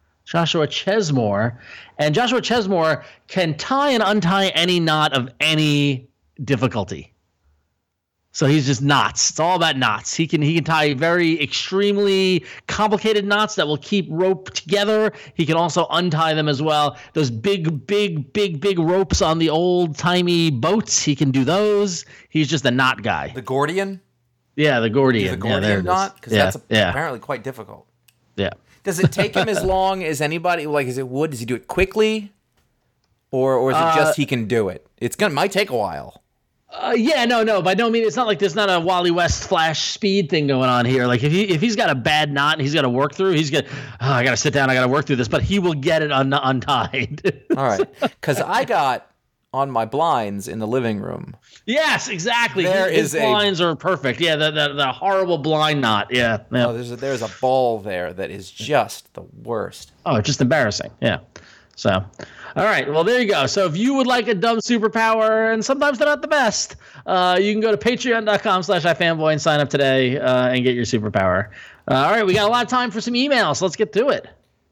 And Joshua Chesmore can tie and untie any knot of any difficulty. So he's just knots. It's all about knots. He can tie very extremely complicated knots that will keep rope together. He can also untie them as well. Those big ropes on the old timey boats. He can do those. He's just a knot guy. The Gordian? Yeah, the Gordian. The Gordian knot? Because that's apparently quite difficult. Yeah. Does it take him as long as anybody? Like, does he do it quickly? Or is it just he can do it? Might take a while. No, by no means. It's not like there's not a Wally West flash speed thing going on here. Like if he's got a bad knot and he's got to work through, I got to sit down, I got to work through this, but he will get it untied. All right, because I got on my blinds in the living room. Yes, exactly. His blinds are perfect. Yeah, the horrible blind knot. Yeah. Oh, there's a ball there that is just the worst. Oh, just embarrassing. Yeah. So, all right. Well, there you go. So if you would like a dumb superpower, and sometimes they're not the best, you can go to patreon.com/ifanboy and sign up today and get your superpower. All right. We got a lot of time for some emails. Let's get to it.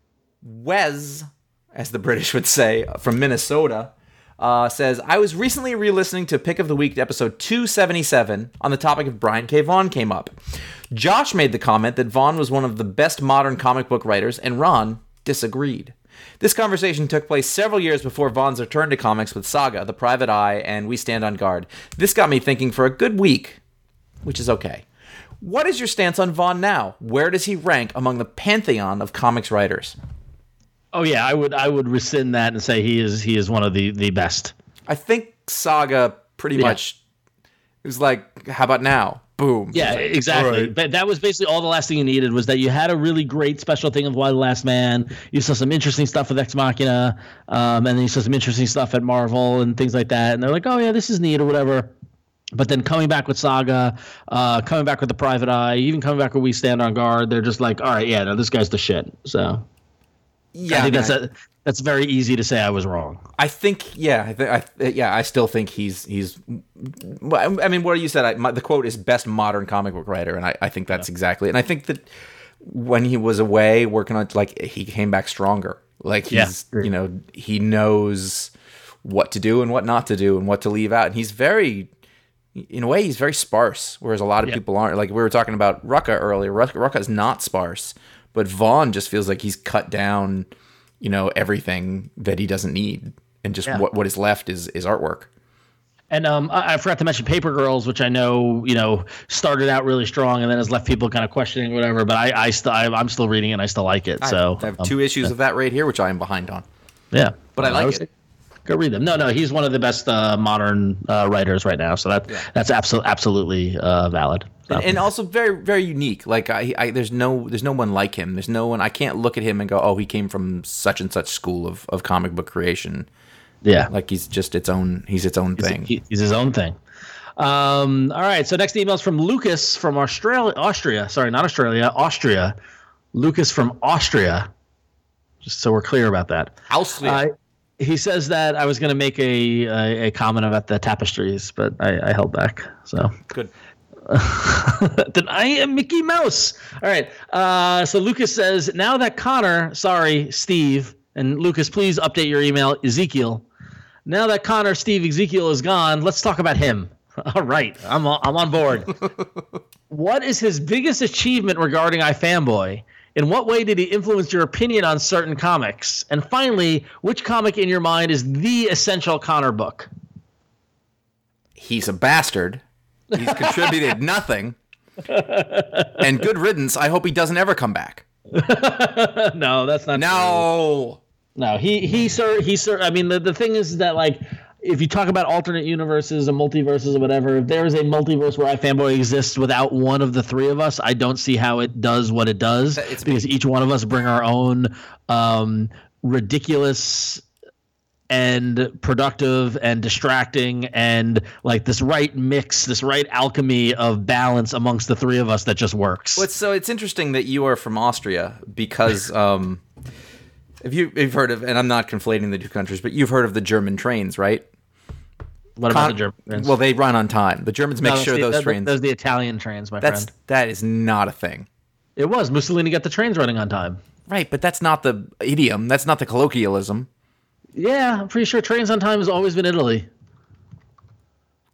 Wes, as the British would say, from Minnesota, says, I was recently re-listening to Pick of the Week episode 277 on the topic of Brian K. Vaughan came up. Josh made the comment that Vaughan was one of the best modern comic book writers, and Ron disagreed. This conversation took place several years before Vaughn's return to comics with Saga, The Private Eye, and We Stand on Guard. This got me thinking for a good week, which is okay. What is your stance on Vaughan now? Where does he rank among the pantheon of comics writers? Oh yeah, I would rescind that and say he is one of the best. I think Saga pretty much it was like, how about now? Boom. Yeah, exactly. Right. But that was basically all the last thing you needed was that you had a really great special thing of Why the Last Man. You saw some interesting stuff with Ex Machina, and then you saw some interesting stuff at Marvel and things like that. And they're like, oh yeah, this is neat or whatever. But then coming back with Saga, coming back with The Private Eye, even coming back with We Stand on Guard, they're just like, all right, yeah, no, this guy's the shit. So yeah, I think that's very easy to say I was wrong. I think, I still think he's. I mean, what you said, the quote is best modern comic book writer, and I think that's exactly it. And I think that when he was away working on, like, he came back stronger. Like, he knows what to do and what not to do and what to leave out. And he's very, in a way, he's very sparse, whereas a lot of people aren't. Like, we were talking about Rucka earlier. Rucka's not sparse, but Vaughan just feels like he's cut down, everything that he doesn't need. And just what is left is artwork. And I forgot to mention Paper Girls, which I know started out really strong and then has left people kind of questioning whatever. But I'm still reading it and I still like it. So I have 2 issues of that right here, which I am behind on. Yeah, but I like it. Go read them. No, he's one of the best modern writers right now. So that's absolutely valid. So. And also very, very unique. Like there's no one like him. There's no one. I can't look at him and go, oh, he came from such and such school of comic book creation. Yeah, like he's just its own. He's its own thing. He's his own thing. All right. So next email is from Lucas from Austria. Sorry, not Australia. Austria. Lucas from Austria. Just so we're clear about that. Austria. He says that I was going to make a comment about the tapestries, but I held back. So good. Then I am Mickey Mouse. All right. So Lucas says, now that Steve, and Lucas, please update your email, Ezekiel. Now that Connor, Steve, Ezekiel is gone, let's talk about him. All right. I'm on board. What is his biggest achievement regarding iFanboy? In what way did he influence your opinion on certain comics? And finally, which comic in your mind is the essential Connor book? He's a bastard. He's contributed nothing. And good riddance. I hope he doesn't ever come back. No, that's not true. No, he sir. I mean, the thing is that, like, if you talk about alternate universes and multiverses or whatever, if there is a multiverse where iFanboy exists without one of the three of us, I don't see how it does what it does. Because each one of us bring our own ridiculous and productive and distracting and like this right mix, this right alchemy of balance amongst the three of us that just works. Well, so it's interesting that you are from Austria because if you've heard of, and I'm not conflating the two countries, but you've heard of the German trains, right? What about the German trains? Well, they run on time. The Germans make sure those trains. Those are the Italian trains, my friend. That is not a thing. It was. Mussolini got the trains running on time. Right, but that's not the idiom. That's not the colloquialism. Yeah, I'm pretty sure trains on time has always been Italy.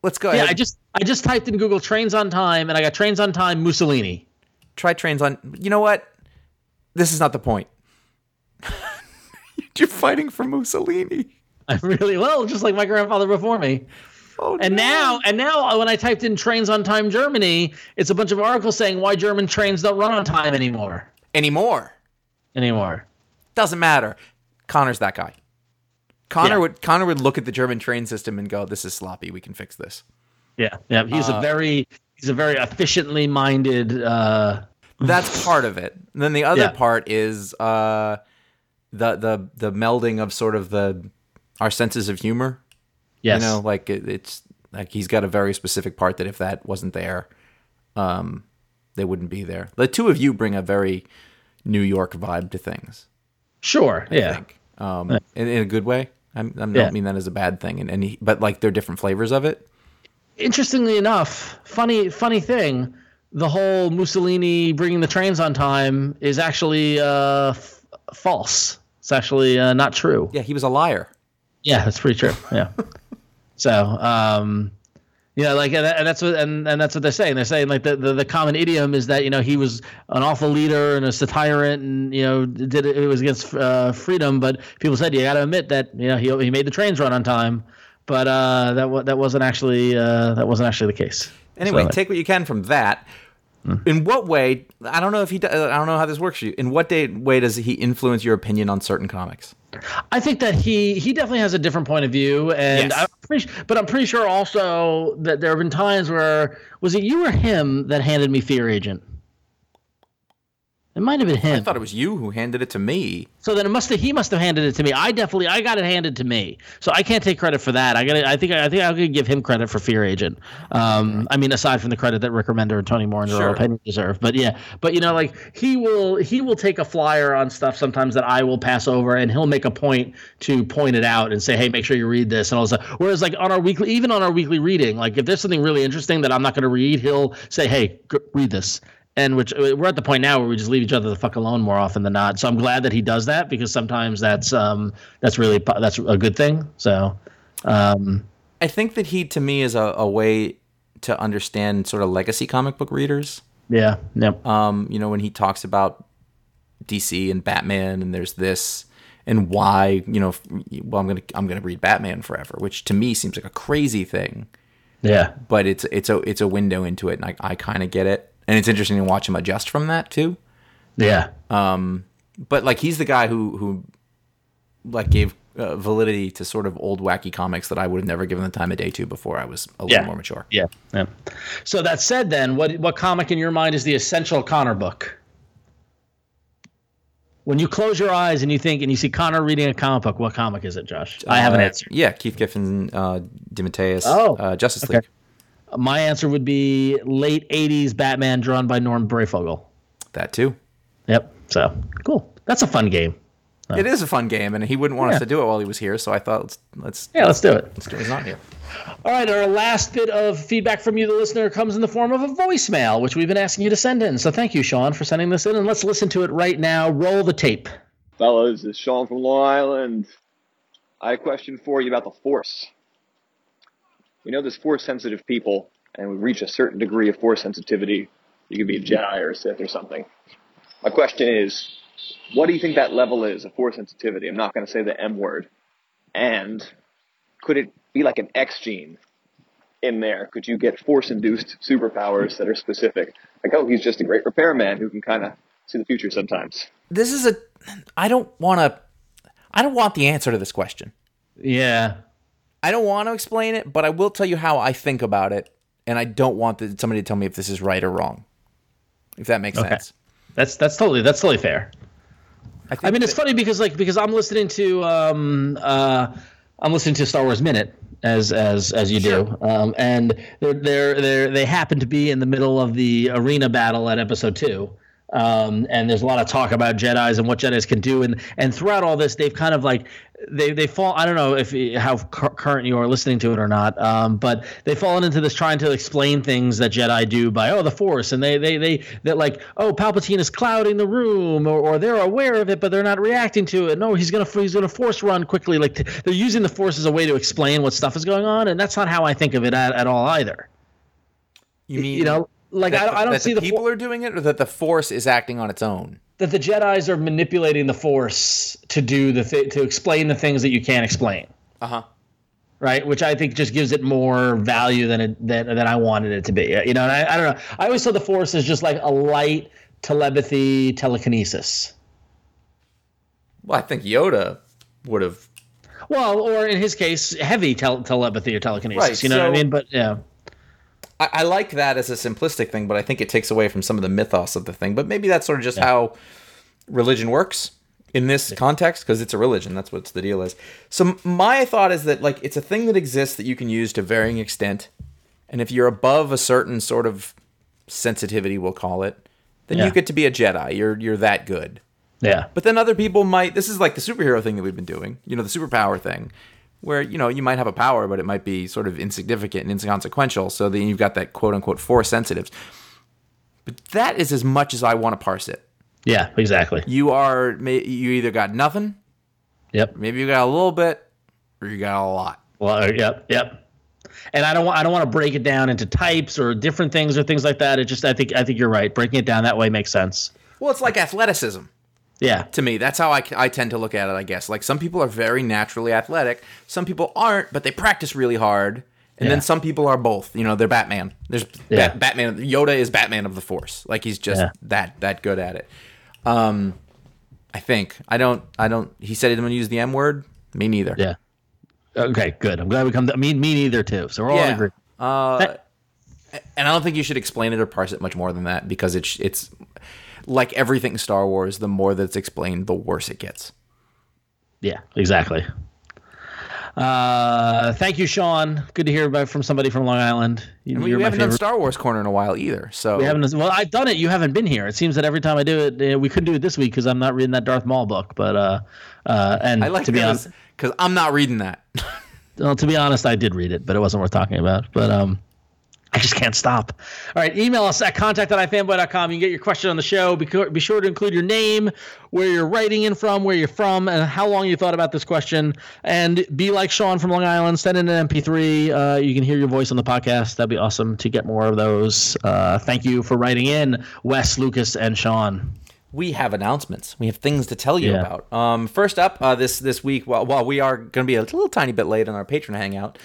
let's go Yeah, ahead. I just typed in Google Trains on Time, and I got Trains on Time Mussolini. Try Trains on. You know what? This is not the point. You're fighting for Mussolini. I really just like my grandfather before me. Oh, And no. now when I typed in Trains on Time Germany, it's a bunch of articles saying why German trains don't run on time anymore. Anymore. Doesn't matter. Connor's that guy. Connor Yeah. would look at the German train system and go, "This is sloppy. We can fix this." Yeah. He's a very efficiently minded. That's part of it. And then the other Yeah. part is the melding of sort of our senses of humor. Yes. You know, like it's like he's got a very specific part that if that wasn't there, they wouldn't be there. The two of you bring a very New York vibe to things. Sure. I think. In a good way. I don't mean that as a bad thing. But like they're different flavors of it. Interestingly enough, funny thing, the whole Mussolini bringing the trains on time is actually false. It's actually not true. Yeah, he was a liar. Yeah, that's pretty true. Yeah. So, like, and that's what they're saying. They're saying like the common idiom is that he was an awful leader and a tyrant, and it was against freedom. But people said you got to admit that he made the trains run on time, but that wasn't actually the case. Anyway, So, take what you can from that. In what way? I don't know if I don't know how this works for you. In what way does he influence your opinion on certain comics? I think that he definitely has a different point of view, and Yes. I'm pretty sure also that there have been times where was it you or him that handed me Fear Agent? It might have been him. I thought it was you who handed it to me. So then he must have handed it to me. I got it handed to me. So I can't take credit for that. I think I could give him credit for Fear Agent. I mean, aside from the credit that Rick Remender and Tony Moore and Earl Penny deserve. But yeah, like he will take a flyer on stuff sometimes that I will pass over, and he'll make a point to point it out and say, hey, make sure you read this and all that. Whereas like on our weekly reading, like if there's something really interesting that I'm not going to read, he'll say, hey, read this. And which we're at the point now where we just leave each other the fuck alone more often than not. So I'm glad that he does that, because sometimes that's a good thing. So I think that he, to me, is a way to understand sort of legacy comic book readers. Yeah. Yep. When he talks about DC and Batman, and there's this, and why, I'm gonna read Batman forever, which to me seems like a crazy thing. Yeah. But it's a window into it, and I kind of get it. And it's interesting to watch him adjust from that too. Yeah. But like he's the guy who like gave validity to sort of old wacky comics that I would have never given the time of day to before I was a little more mature. Yeah. Yeah. So that said, then what comic in your mind is the essential Connor book? When you close your eyes and you think and you see Connor reading a comic book, what comic is it, Josh? I have an answer. Yeah, Keith Giffen, DeMatteis, Justice League. My answer would be late 80s Batman drawn by Norm Breyfogle. That too. Yep. So cool. That's a fun game. It is a fun game, and he wouldn't want us to do it while he was here, so I thought let's do it. Let's do it. He's not here. All right, our last bit of feedback from you, the listener, comes in the form of a voicemail, which we've been asking you to send in. So thank you, Sean, for sending this in, and let's listen to it right now. Roll the tape. Fellas, it's Sean from Long Island. I have a question for you about the Force. We know there's Force-sensitive people, and we reach a certain degree of Force sensitivity. You could be a Jedi or a Sith or something. My question is, what do you think that level is of Force sensitivity? I'm not going to say the M word. And could it be like an X gene in there? Could you get Force-induced superpowers that are specific? Like, oh, he's just a great repairman who can kind of see the future sometimes. I don't want the answer to this question. Yeah. I don't want to explain it, but I will tell you how I think about it, and I don't want somebody to tell me if this is right or wrong. If that makes sense. That's totally fair. I mean, it's funny because I'm listening to Star Wars Minute as you do, and they happen to be in the middle of the arena battle at Episode 2. And there's a lot of talk about Jedis and what Jedis can do, and throughout all this, they've kind of like they fall. I don't know if how current you are listening to it or not, but they've fallen into this trying to explain things that Jedi do by the Force, and they're like, Palpatine is clouding the room, or they're aware of it but they're not reacting to it. No, he's gonna Force run quickly. Like they're using the Force as a way to explain what stuff is going on, and that's not how I think of it at all either. You mean like I don't see the people are doing it, or that the Force is acting on its own? That the Jedis are manipulating the Force to do to explain the things that you can't explain. Right, which I think just gives it more value than I wanted it to be. And I don't know. I always saw the Force as just like a light telepathy telekinesis. Well, I think Yoda would have. Well, or in his case, heavy telepathy or telekinesis. Right, you know what I mean? But yeah. I like that as a simplistic thing, but I think it takes away from some of the mythos of the thing. But maybe that's sort of just how religion works in this context, because it's a religion. That's what the deal is. So my thought is that like it's a thing that exists that you can use to varying extent. And if you're above a certain sort of sensitivity, we'll call it, then you get to be a Jedi. You're that good. Yeah. But then other people might, this is like the superhero thing that we've been doing, the superpower thing, where, you might have a power, but it might be sort of insignificant and inconsequential. So then you've got that quote unquote Force sensitives. But that is as much as I want to parse it. Yeah, exactly. You either got nothing. Yep. Maybe you got a little bit, or you got a lot. Well, yep. And I don't want to break it down into types or different things or things like that. It just I think you're right. Breaking it down that way makes sense. Well, it's like athleticism. Yeah. To me, that's how I tend to look at it, I guess. Like some people are very naturally athletic. Some people aren't, but they practice really hard. And then some people are both. They're Batman. There's Batman. Yoda is Batman of the Force. Like he's just that good at it. I think. I don't. He said he didn't use the M word. Me neither. Yeah. Okay, good. I'm glad we come to me neither too. So we're all in agreement. And I don't think you should explain it or parse it much more than that, because it's like everything Star Wars, the more that's explained, the worse it gets. Yeah, exactly. Thank you, Sean. Good to hear from somebody from Long Island. We haven't done Star Wars Corner in a while either. So we haven't. Well, I've done it. You haven't been here. It seems that every time I do it, we couldn't do it this week because I'm not reading that Darth Maul book. But and I like to be honest, because I'm not reading that. Well, to be honest, I did read it, but it wasn't worth talking about. But I just can't stop. All right, email us at contact@ifanboy.com. You can get your question on the show. Be sure to include your name, where you're writing in from, where you're from, and how long you thought about this question. And be like Sean from Long Island. Send in an MP3. You can hear your voice on the podcast. That'd be awesome to get more of those. Thank you for writing in, Wes, Lucas, and Sean. We have announcements. We have things to tell you about. First up, this week, while we are going to be a little tiny bit late on our Patreon hangout,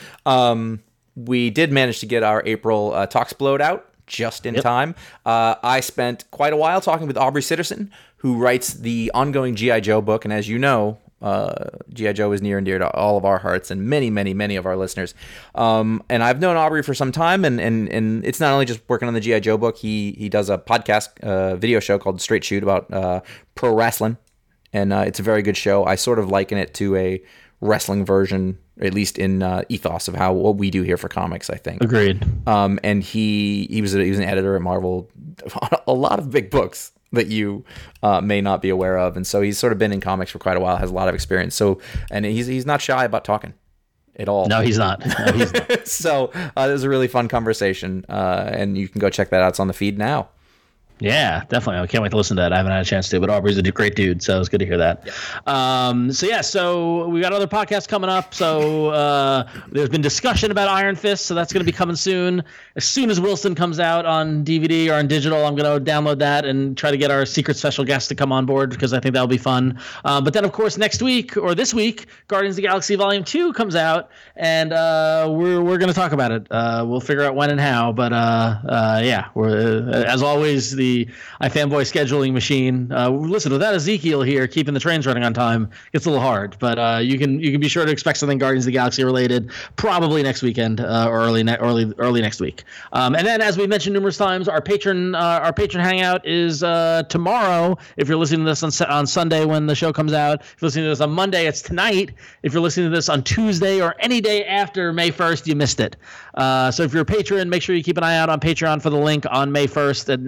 we did manage to get our April Talksplode out just in time. I spent quite a while talking with Aubrey Sitterson, who writes the ongoing G.I. Joe book. And as you know, G.I. Joe is near and dear to all of our hearts and many, many, many of our listeners. And I've known Aubrey for some time, and it's not only just working on the G.I. Joe book. He does a podcast video show called Straight Shoot about pro wrestling, and it's a very good show. I sort of liken it to a wrestling version, at least in ethos of what we do here for comics, I think. Agreed. And he was an editor at Marvel on a lot of big books that you may not be aware of, and so he's sort of been in comics for quite a while, has a lot of experience. So, and he's not shy about talking at all. No, he's not. So it was a really fun conversation, and you can go check that out. It's on the feed now. Yeah, definitely. I can't wait to listen to that. I haven't had a chance to, but Aubrey's a great dude, so it's good to hear that. Yeah. So we got other podcasts coming up. So there's been discussion about Iron Fist, so that's going to be coming soon. As soon as Wilson comes out on DVD or on digital, I'm going to download that and try to get our secret special guest to come on board, because I think that'll be fun. But then, of course, next week or this week, Guardians of the Galaxy Volume 2 comes out, and we're going to talk about it. We'll figure out when and how, but yeah, we're as always the iFanboy scheduling machine. Listen, without Ezekiel here keeping the trains running on time, it's a little hard. But you can be sure to expect something Guardians of the Galaxy related, probably next weekend or early next week. And then, as we mentioned numerous times, our patron hangout is tomorrow. If you're listening to this on Sunday when the show comes out, if you're listening to this on Monday, it's tonight. If you're listening to this on Tuesday or any day after May 1st, you missed it. So if you're a patron, make sure you keep an eye out on Patreon for the link on May 1st at 9:30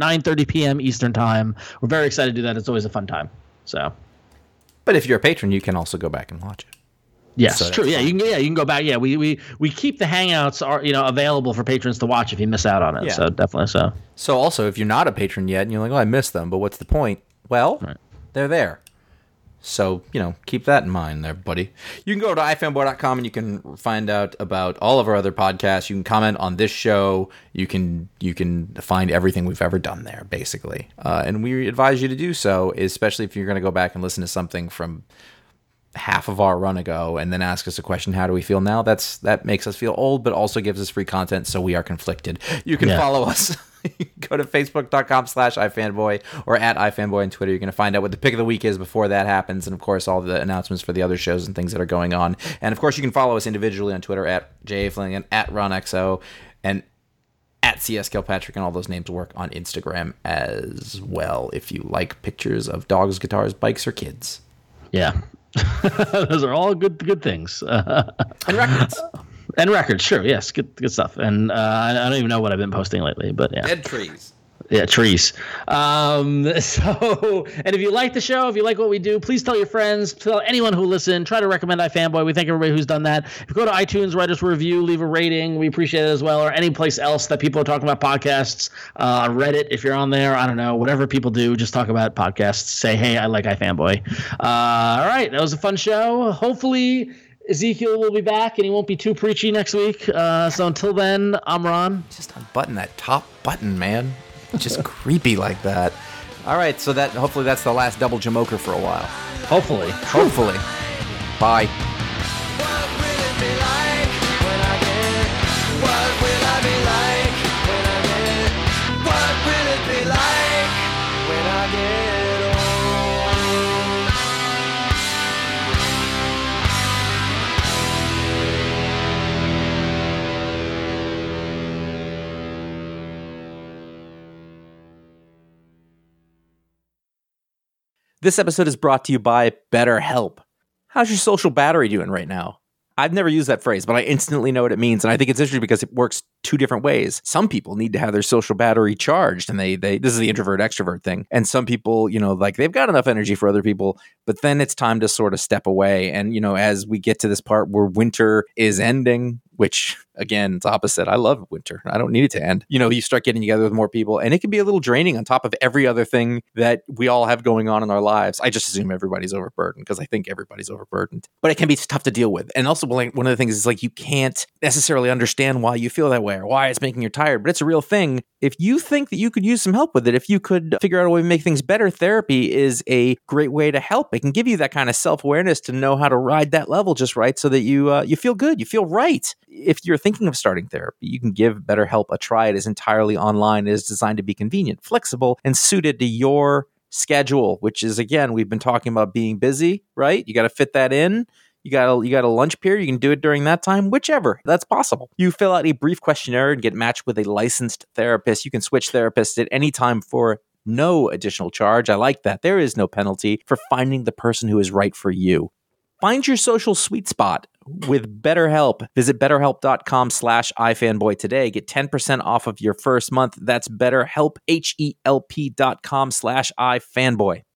p.m. Eastern time. We're very excited to do that. It's always a fun time. So, But if you're a patron, you can also go back and watch it. yes, So true. that's Yeah, you can go back. Yeah, we keep the hangouts available for patrons to watch if you miss out on it. Yeah. So definitely so. So also, if you're not a patron yet and you're like, oh, I missed them, but what's the point? Well, they're there. So, keep that in mind there, buddy. You can go to ifanboy.com and you can find out about all of our other podcasts. You can comment on this show. You can find everything we've ever done there, basically. And we advise you to do so, especially if you're going to go back and listen to something from half of our run ago and then ask us a question, how do we feel now? That makes us feel old, but also gives us free content, so we are conflicted. You can follow us. Go to facebook.com/ifanboy or at ifanboy on Twitter. You're going to find out what the pick of the week is before that happens, and of course all the announcements for the other shows and things that are going on. And of course you can follow us individually on Twitter at JAFling, at RonXO, and at CS Kilpatrick, and all those names work on Instagram as well if you like pictures of dogs, guitars, bikes, or kids. Yeah. Those are all good things. And records. And records, sure, yes, good stuff. And I don't even know what I've been posting lately, but yeah. Dead trees. Yeah, trees. And if you like the show, if you like what we do, please tell your friends, tell anyone who listen, try to recommend iFanboy. We thank everybody who's done that. If you go to iTunes, write us a review, leave a rating, we appreciate it as well, or any place else that people are talking about podcasts. Reddit, if you're on there, I don't know, whatever people do, just talk about podcasts. Say, hey, I like iFanboy. All right, that was a fun show. Hopefully Ezekiel will be back and he won't be too preachy next week. So until then, I'm Ron. Just unbutton that top button, man. Just creepy like that. All right, so hopefully that's the last double Jamoker for a while. Hopefully. Bye. What will it be like when I get? What will I be like when I get? What will it be like when I get old? This episode is brought to you by BetterHelp. How's your social battery doing right now? I've never used that phrase, but I instantly know what it means. And I think it's interesting because it works two different ways. Some people need to have their social battery charged, and they this is the introvert extrovert thing. And some people, like they've got enough energy for other people, but then it's time to sort of step away. And, as we get to this part where winter is ending, which again, it's opposite. I love winter. I don't need it to end. You start getting together with more people, and it can be a little draining on top of every other thing that we all have going on in our lives. I just assume everybody's overburdened because I think everybody's overburdened. But it can be tough to deal with. And also, one of the things is like you can't necessarily understand why you feel that way or why it's making you tired, but it's a real thing. If you think that you could use some help with it, if you could figure out a way to make things better, therapy is a great way to help. It can give you that kind of self-awareness to know how to ride that level just right so that you feel good, you feel right. If you're thinking of starting therapy, you can give BetterHelp a try. It is entirely online. It is designed to be convenient, flexible, and suited to your schedule, which is, again, we've been talking about being busy, right? You got to fit that in. You got a lunch period. You can do it during that time, whichever. That's possible. You fill out a brief questionnaire and get matched with a licensed therapist. You can switch therapists at any time for no additional charge. I like that. There is no penalty for finding the person who is right for you. Find your social sweet spot with BetterHelp. Visit BetterHelp.com/iFanboy today. Get 10% off of your first month. That's BetterHelp, HELP.com/iFanboy.